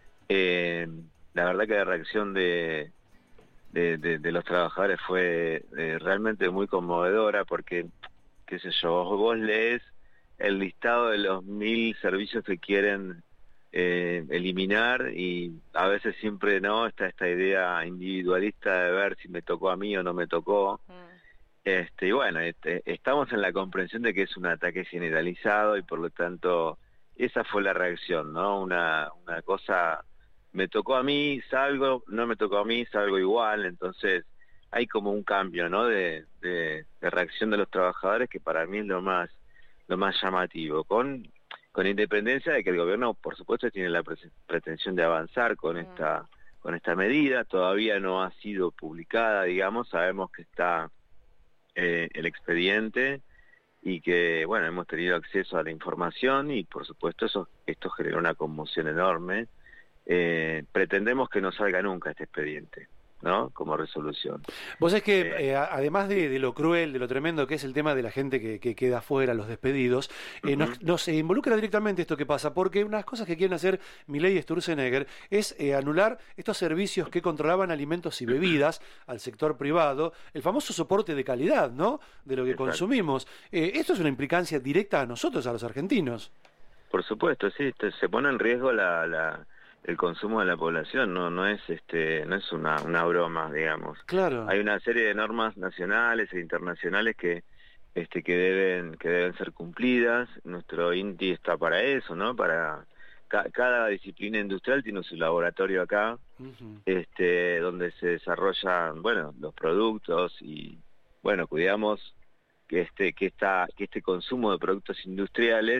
Eh, la verdad que la reacción de, de, de- de los trabajadores fue eh, realmente muy conmovedora porque, qué sé yo, vos, vos lees el listado de los mil servicios que quieren eh, eliminar y a veces siempre no está esta idea individualista de ver si me tocó a mí o no me tocó. Este, y bueno, este, estamos en la comprensión de que es un ataque generalizado y por lo tanto esa fue la reacción, ¿no? Una, una cosa, me tocó a mí, salgo, no me tocó a mí, salgo igual, entonces hay como un cambio, ¿no? De, de, de reacción de los trabajadores que para mí es lo más, lo más llamativo, con, con independencia de que el gobierno, por supuesto, tiene la pre- pretensión de avanzar con esta, con esta medida, todavía no ha sido publicada, digamos, sabemos que está eh, el expediente y que, bueno, hemos tenido acceso a la información y, por supuesto, eso, esto generó una conmoción enorme. Eh, pretendemos que no salga nunca este expediente. ¿no? Como resolución. Vos es que, eh, además de, de lo cruel, de lo tremendo que es el tema de la gente que, que queda afuera, los despedidos, eh, uh-huh. nos, nos involucra directamente esto que pasa, porque unas cosas que quieren hacer Milei y Sturzenegger es eh, anular estos servicios que controlaban alimentos y bebidas al sector privado, el famoso soporte de calidad, ¿no?, de lo que Exacto. consumimos. Eh, esto es una implicancia directa a nosotros, a los argentinos. Por supuesto, sí, se pone en riesgo la... la... el consumo de la población, no no es este no es una, una broma, digamos. Claro. Hay una serie de normas nacionales e internacionales que este que deben que deben ser cumplidas. Nuestro INTI está para eso, ¿no? Para ca, cada disciplina industrial tiene su laboratorio acá, uh-huh. este donde se desarrollan, bueno, los productos y bueno, cuidamos que este que esta que este consumo de productos industriales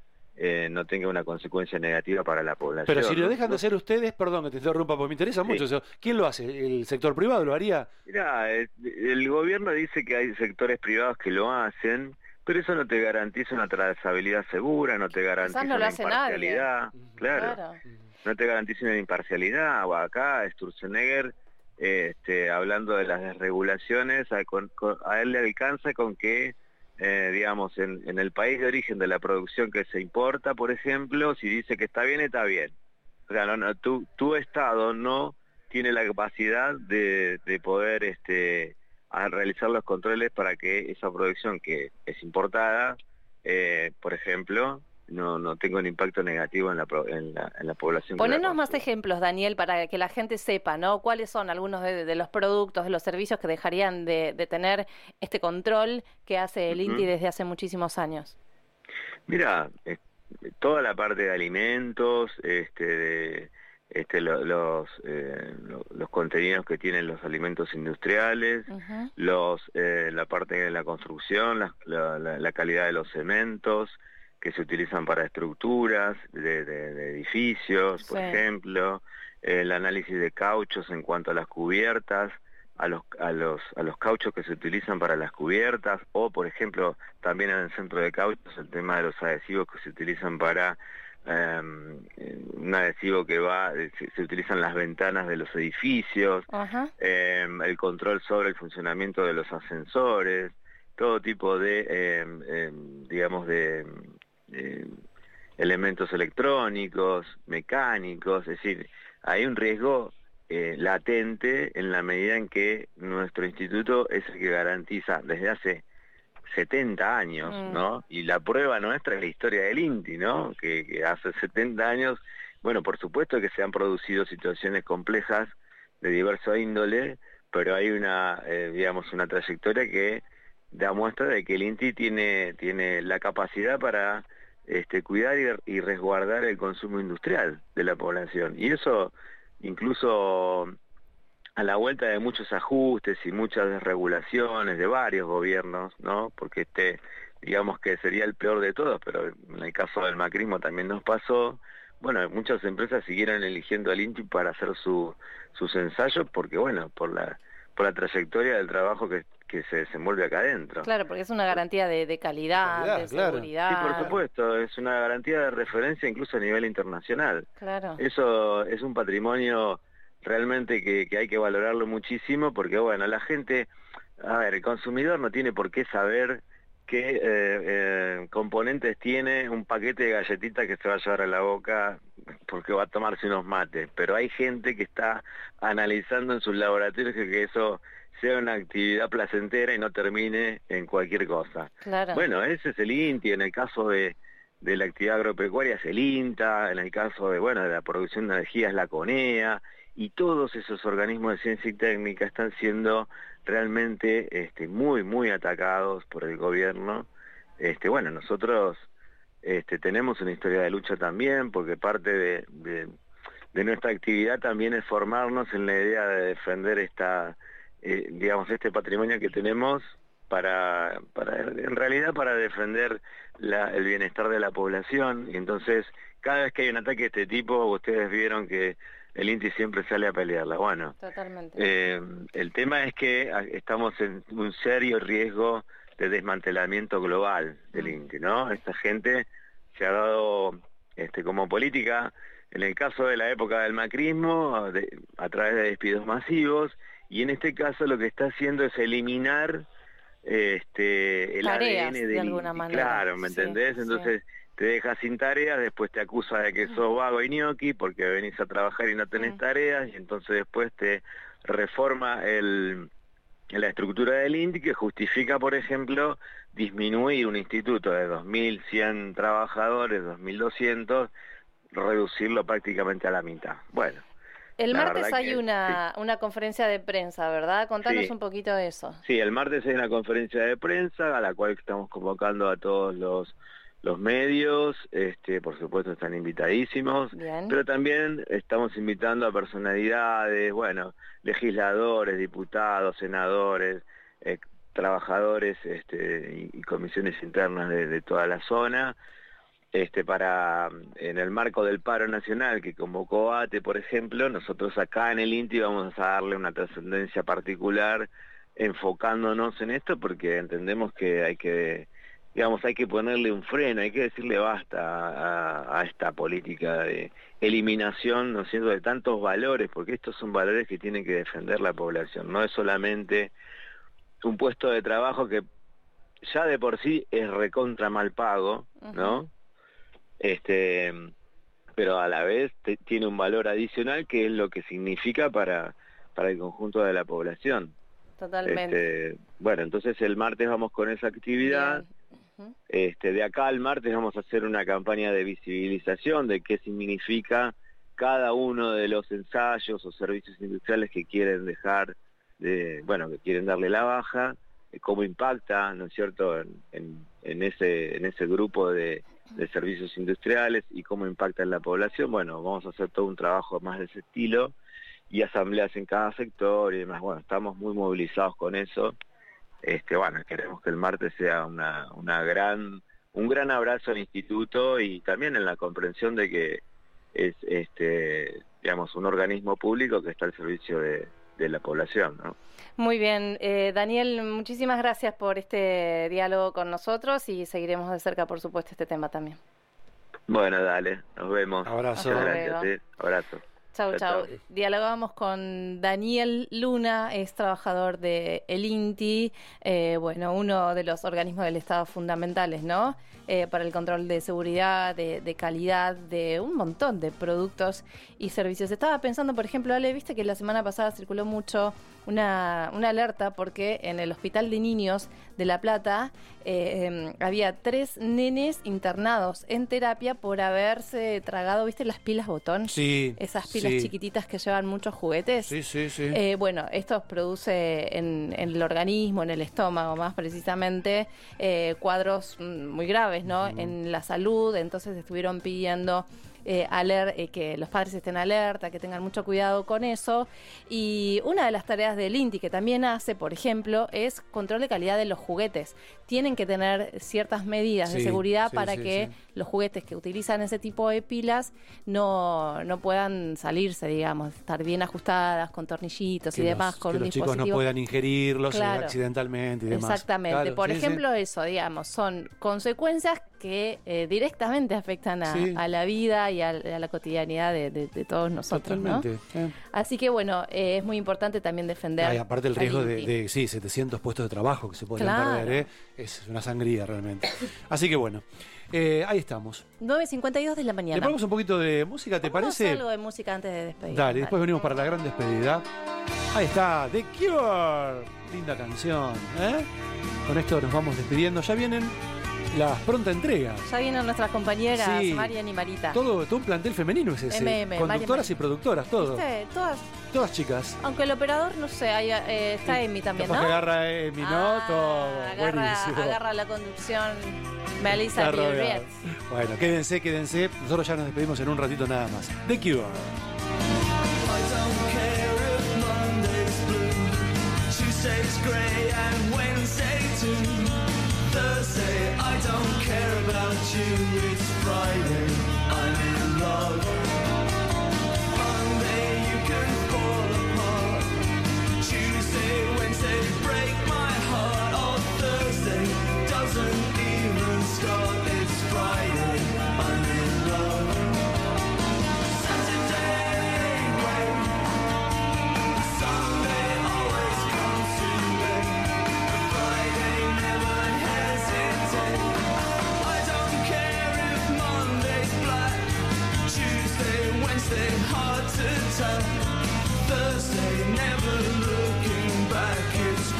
Eh, no tenga una consecuencia negativa para la población. Pero si lo ¿no? dejan de hacer ustedes, perdón que te interrumpa, porque me interesa sí. mucho eso. ¿Quién lo hace? ¿El sector privado lo haría? Mirá, el, el gobierno dice que hay sectores privados que lo hacen, pero eso no te garantiza una trazabilidad segura, no te garantiza no una lo hace imparcialidad. nadie. Claro, claro. No te garantiza una imparcialidad. O acá Sturzenegger, eh, este, hablando de las desregulaciones, a, con, con, a él le alcanza con que Eh, digamos, en, en el país de origen de la producción que se importa, por ejemplo, si dice que está bien, está bien. O sea, no, no, tu, tu Estado no tiene la capacidad de, de poder este, a realizar los controles para que esa producción que es importada, eh, por ejemplo, no no tenga un impacto negativo en la, en la, en la población. Ponenos más ejemplos, Daniel, para que la gente sepa, ¿no? ¿Cuáles son algunos de, de los productos, de los servicios que dejarían de, de tener este control que hace el INTI uh-huh. desde hace muchísimos años? Mira, eh, toda la parte de alimentos, este, de, este, lo, los eh, lo, los contenidos que tienen los alimentos industriales, uh-huh. los eh, la parte de la construcción, la, la, la calidad de los cementos que se utilizan para estructuras de, de, de edificios, por sí. ejemplo, el análisis de cauchos en cuanto a las cubiertas, a los a los a los cauchos que se utilizan para las cubiertas, o por ejemplo también en el centro de cauchos el tema de los adhesivos que se utilizan para um, un adhesivo que va se, se utilizan las ventanas de los edificios, uh-huh. um, el control sobre el funcionamiento de los ascensores, todo tipo de um, um, digamos de Eh, elementos electrónicos, mecánicos, es decir, hay un riesgo eh, latente en la medida en que nuestro instituto es el que garantiza desde hace setenta años, mm. ¿no? Y la prueba nuestra es la historia del INTI, ¿no? Que, que hace setenta años, bueno, por supuesto que se han producido situaciones complejas de diverso índole, pero hay una, eh, digamos, una trayectoria que da muestra de que el INTI tiene, tiene la capacidad para este, cuidar y, y resguardar el consumo industrial de la población. Y eso incluso a la vuelta de muchos ajustes y muchas desregulaciones de varios gobiernos, ¿no? Porque este, digamos que sería el peor de todos, pero en el caso del macrismo también nos pasó. Bueno, muchas empresas siguieron eligiendo al INTI para hacer su, sus ensayos porque, bueno, por la por la trayectoria del trabajo que, que se desenvuelve acá adentro. Claro, porque es una garantía de, de calidad, calidad, de claro. seguridad. Sí, por supuesto, es una garantía de referencia incluso a nivel internacional. Claro. Eso es un patrimonio realmente que, que hay que valorarlo muchísimo porque, bueno, la gente, a ver, el consumidor no tiene por qué saber qué eh, eh, componentes tiene un paquete de galletitas que se va a llevar a la boca porque va a tomarse unos mates, pero hay gente que está analizando en sus laboratorios que, que eso sea una actividad placentera y no termine en cualquier cosa. Claro. Bueno, ese es el INTI, en el caso de, de la actividad agropecuaria es el INTA, en el caso de, bueno, de la producción de energía es la CONEA, y todos esos organismos de ciencia y técnica están siendo realmente este, muy, muy atacados por el gobierno. Este, bueno, nosotros este, tenemos una historia de lucha también, porque parte de, de, de nuestra actividad también es formarnos en la idea de defender esta, eh, digamos, este patrimonio que tenemos para, para en realidad para defender la, el bienestar de la población. Y entonces, cada vez que hay un ataque de este tipo, ustedes vieron que el INTI siempre sale a pelearla. Bueno, totalmente. Eh, el tema es que estamos en un serio riesgo de desmantelamiento global del INTI, ¿no? Esta gente se ha dado este, como política en el caso de la época del macrismo, de, a través de despidos masivos, y en este caso lo que está haciendo es eliminar este el tareas, A D N de del alguna INTI. manera. Claro, ¿me Sí, entendés? Entonces te deja sin tareas, después te acusa de que sos vago y ñoqui porque venís a trabajar y no tenés tareas, y entonces después te reforma el la estructura del INTI, que justifica, por ejemplo, disminuir un instituto de dos mil cien trabajadores, dos mil doscientos, reducirlo prácticamente a la mitad. Bueno. El la martes verdad hay que, una, sí. una conferencia de prensa, ¿verdad? Contanos Sí. un poquito de eso. Sí, el martes hay una conferencia de prensa a la cual estamos convocando a todos los los medios, este, por supuesto están invitadísimos, Bien. pero también estamos invitando a personalidades, bueno, legisladores, diputados, senadores, eh, trabajadores este, y, y comisiones internas de, de toda la zona, este, para, en el marco del paro nacional que convocó ATE, por ejemplo, nosotros acá en el INTI vamos a darle una trascendencia particular enfocándonos en esto, porque entendemos que hay que, digamos, hay que ponerle un freno, hay que decirle basta a, a esta política de eliminación, ¿no es cierto?, de tantos valores, porque estos son valores que tiene que defender la población, no es solamente un puesto de trabajo que ya de por sí es recontra mal pago, ¿no? Uh-huh. Este, pero a la vez te, tiene un valor adicional que es lo que significa para, para el conjunto de la población. Totalmente. Este, bueno, entonces el martes vamos con esa actividad. Uh-huh. Este, de acá al martes vamos a hacer una campaña de visibilización de qué significa cada uno de los ensayos o servicios industriales que quieren dejar, de, bueno, que quieren darle la baja, cómo impacta, ¿no es cierto?, en, en, en ese en ese grupo de de servicios industriales y cómo impacta en la población. Bueno, vamos a hacer todo un trabajo más de ese estilo y asambleas en cada sector y demás. Bueno, estamos muy movilizados con eso. Este, bueno, queremos que el martes sea una, una gran, un gran abrazo al instituto y también en la comprensión de que es, este, digamos, un organismo público que está al servicio de, de la población, ¿no? Muy bien, eh, Daniel, muchísimas gracias por este diálogo con nosotros y seguiremos de cerca, por supuesto, este tema también. Bueno, dale, nos vemos. Abrazo. Hasta Gracias, luego. sí. Abrazo. Chau, chau. chau. Dialogábamos con Daniel Luna, es trabajador de el INTI, eh, bueno, uno de los organismos del Estado fundamentales, ¿no? Eh, para el control de seguridad, de, de calidad, de un montón de productos y servicios. Estaba pensando, por ejemplo, Ale, viste que la semana pasada circuló mucho una, una alerta porque en el Hospital de Niños de La Plata eh, eh, había tres nenes internados en terapia por haberse tragado, ¿viste las pilas botón? Sí. Esas pilas sí. chiquititas que llevan muchos juguetes. Sí, sí, sí. Eh, bueno, esto produce en, en el organismo, en el estómago más precisamente, eh, cuadros muy graves, ¿no? Uh-huh. En la salud, entonces estuvieron pidiendo eh, aler- eh, que los padres estén alerta, que tengan mucho cuidado con eso. Y una de las tareas del INTI que también hace, por ejemplo, es control de calidad de los juguetes. Tienen que tener ciertas medidas sí, de seguridad sí, para sí, que sí. los juguetes que utilizan ese tipo de pilas no, no puedan salirse, digamos, estar bien ajustadas, con tornillitos que y demás, los, con que un los chicos dispositivo. no puedan ingerirlos Claro. accidentalmente y demás. Exactamente. Claro, Por sí, ejemplo, sí. eso, digamos, son consecuencias que eh, directamente afectan a, Sí. a la vida y a, a la cotidianidad de, de, de todos nosotros, Totalmente. ¿no? eh. Así que, bueno, eh, es muy importante también defender. Ah, y aparte el al riesgo de, INTI. de, sí, setecientos puestos de trabajo que se podrían Claro. perder, ¿eh? Es una sangría realmente. Así que bueno, eh, ahí estamos. nueve cincuenta y dos de la mañana. Le ponemos un poquito de música, ¿te Vamos a parece? algo de música antes de despedir. Dale, después venimos para la gran despedida. Ahí está, The Cure. Linda canción, ¿eh? Con esto nos vamos despidiendo. Ya vienen las pronta entregas. Ya vienen nuestras compañeras, Sí. Marian y Marita. Todo, todo un plantel femenino es ese. M M, Conductoras Marian. y productoras, todo. ¿Viste? Todas, Todas chicas. aunque el operador, no sé, hay, eh, está Emi también, Capaz ¿no? que agarra Emi, ¿no? Ah, Todo. agarra, Buenísimo. agarra la conducción Melissa Está rodeado. Bilbet. Bueno, quédense, quédense. Nosotros ya nos despedimos en un ratito nada más. The Cure. Tuesday's grey and Wednesday too. Thursday, I don't care about you. It's Friday, I'm in love. Monday, you can fall apart. Tuesday, Wednesday, break my heart. Oh, Thursday doesn't even start. It's Friday, I'm in love.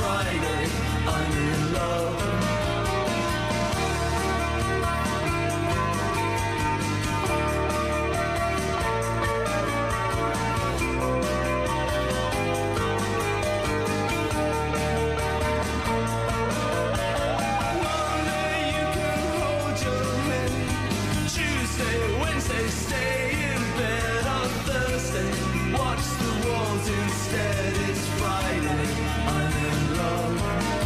Friday, I'm in love. Stay in bed on Thursday, watch the walls instead. It's Friday, I'm in love.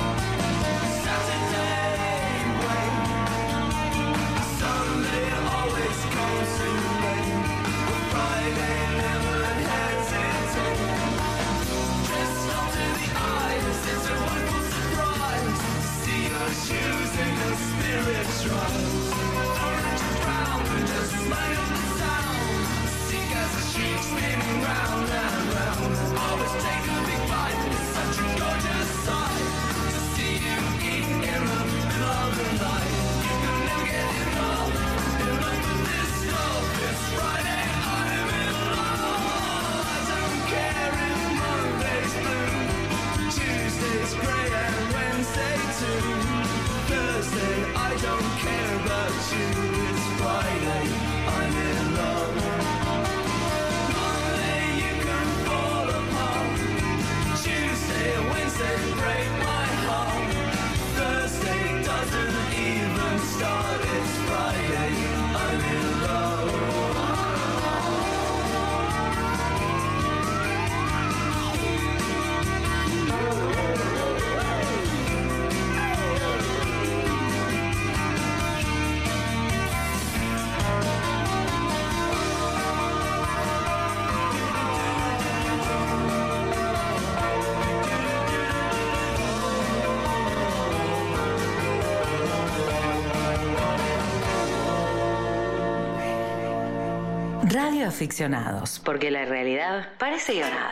Saturday, wait. Sunday always comes too late, but Friday never hesitates. Dressed up to the eyes, it's a wonderful surprise to see her choosing her spirit trials. Orange and brown, just lay on the sound. See as the sheep spinning round and round. Always take a big bite, it's such a gorgeous sight to see you eating in the middle of the night. You can never get enough, enough of this stuff. It's Friday, I'm in love. I don't care if Monday's blue, Tuesday's grey and Wednesday too. Thursday, I don't care about you. It's Friday, I'm in love. Monday, you can fall apart. Tuesday and Wednesday break my heart. Thursday doesn't even start. It's Friday, I'm in love. Radio Aficionados, porque la realidad parece guionada.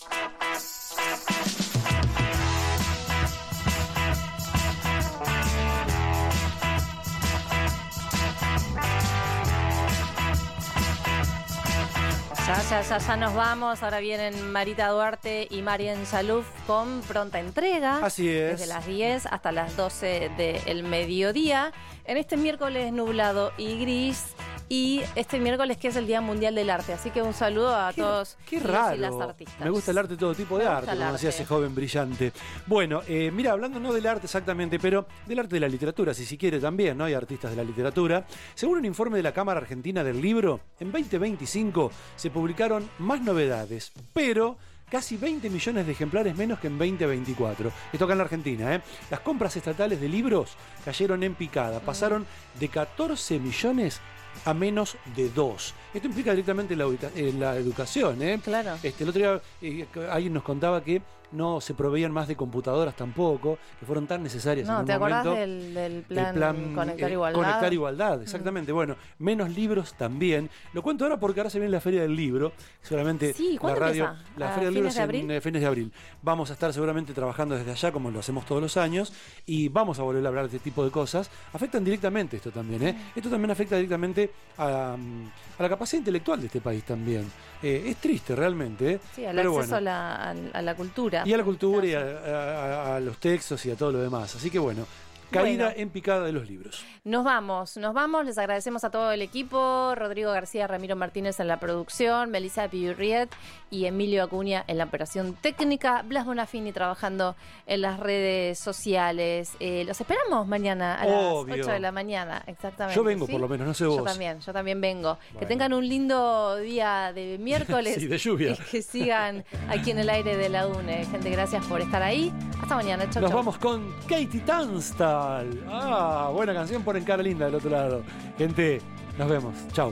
Ya, ya, ya, ya nos vamos. Ahora vienen Marita Duarte y Marian Yaluf con pronta entrega. Así es. Desde las diez hasta las doce del mediodía. En este miércoles nublado y gris. Y este miércoles que es el Día Mundial del Arte. Así que un saludo a Qué, todos qué los raro. y las artistas. Me gusta el arte, todo tipo de Me arte, gusta el como decía arte. ese joven brillante. Bueno, eh, mira, hablando no del arte exactamente, pero del arte de la literatura, si se quiere también, ¿no? Hay artistas de la literatura. Según un informe de la Cámara Argentina del Libro, en veinte veinticinco se publicaron más novedades, pero casi veinte millones de ejemplares menos que en veinte veinticuatro. Esto acá en la Argentina, ¿eh? Las compras estatales de libros cayeron en picada, pasaron de catorce millones a menos de dos. Esto implica directamente la, ubica- eh, la educación, ¿eh? Claro. Este, el otro día eh, alguien nos contaba que no se proveían más de computadoras tampoco, que fueron tan necesarias en No, un ¿te acordás momento. del, del plan, El plan, Conectar eh, Igualdad? Conectar Igualdad, exactamente. Bueno, menos libros también. Lo cuento ahora porque ahora se viene la Feria del Libro. Seguramente Sí, la ¿cuándo radio. empieza? La ¿A Feria del Libro fines es de en abril? eh, fines de abril. Vamos a estar seguramente trabajando desde allá, como lo hacemos todos los años, y vamos a volver a hablar de este tipo de cosas. Afectan directamente esto también, ¿eh? Esto también afecta directamente a, a la capacidad intelectual de este país también. Eh, es triste realmente, ¿eh? Sí, al Pero acceso bueno. a, la, a, a la cultura. Y a la cultura y a, a- a los textos y a todo lo demás. Así que bueno, caída Bueno. en picada de los libros. Nos vamos, nos vamos. Les agradecemos a todo el equipo. Rodrigo García, Ramiro Martínez en la producción, Melissa Piurriet y Emilio Acuña en la operación técnica, Blas Bonafini trabajando en las redes sociales. Eh, los esperamos mañana a Obvio. las ocho de la mañana, exactamente. Yo vengo ¿sí? por lo menos, no sé Yo vos. también, yo también vengo. Que Bueno. tengan un lindo día de miércoles. Sí, de lluvia. Y que sigan aquí en el aire de la U N E. Gente, gracias por estar ahí. Hasta mañana. Chau, Nos chau. vamos con Katie Tunstall. Ah, buena canción por En Cara Linda del otro lado. Gente, nos vemos. Chau.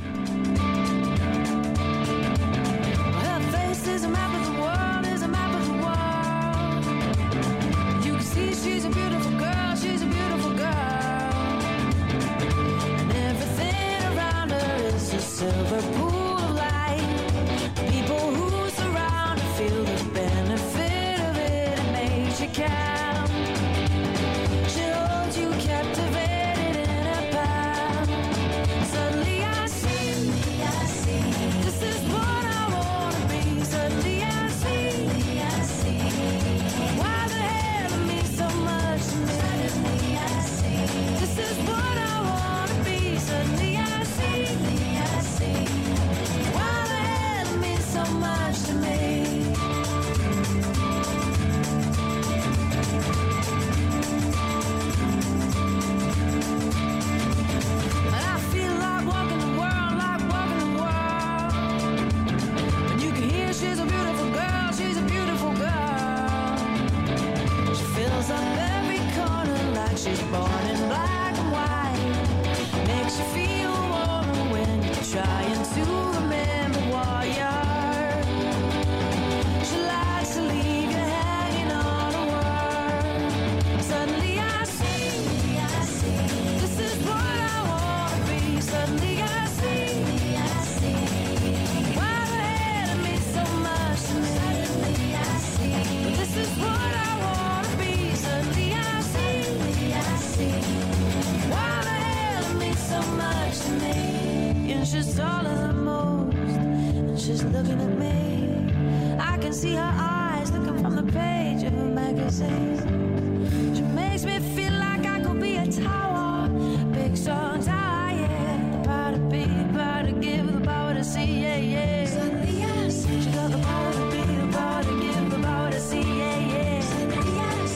Her face is a map of the world, is a map of the world. You can see she's a beautiful girl, she's a beautiful girl. And everything around her is a silver pool of light. People who surround her feel the benefit of it, it makes you count. She holds you captivated in her palm. Suddenly I see, this is what I wanna be. Suddenly I see, why the hell she's born in black and white. Makes you feel warm when you're trying to remember what you are. She likes to leave you hanging on a word. Suddenly I see, I see, this is what I wanna be. Suddenly I see, I see, why the hell it means so much to me. Suddenly I see, this is what I wanna be. Suddenly I see, I see, why the hell it means so much to me. And she's taller than most, and she's looking at me. I can see her eyes looking from the page of a magazine.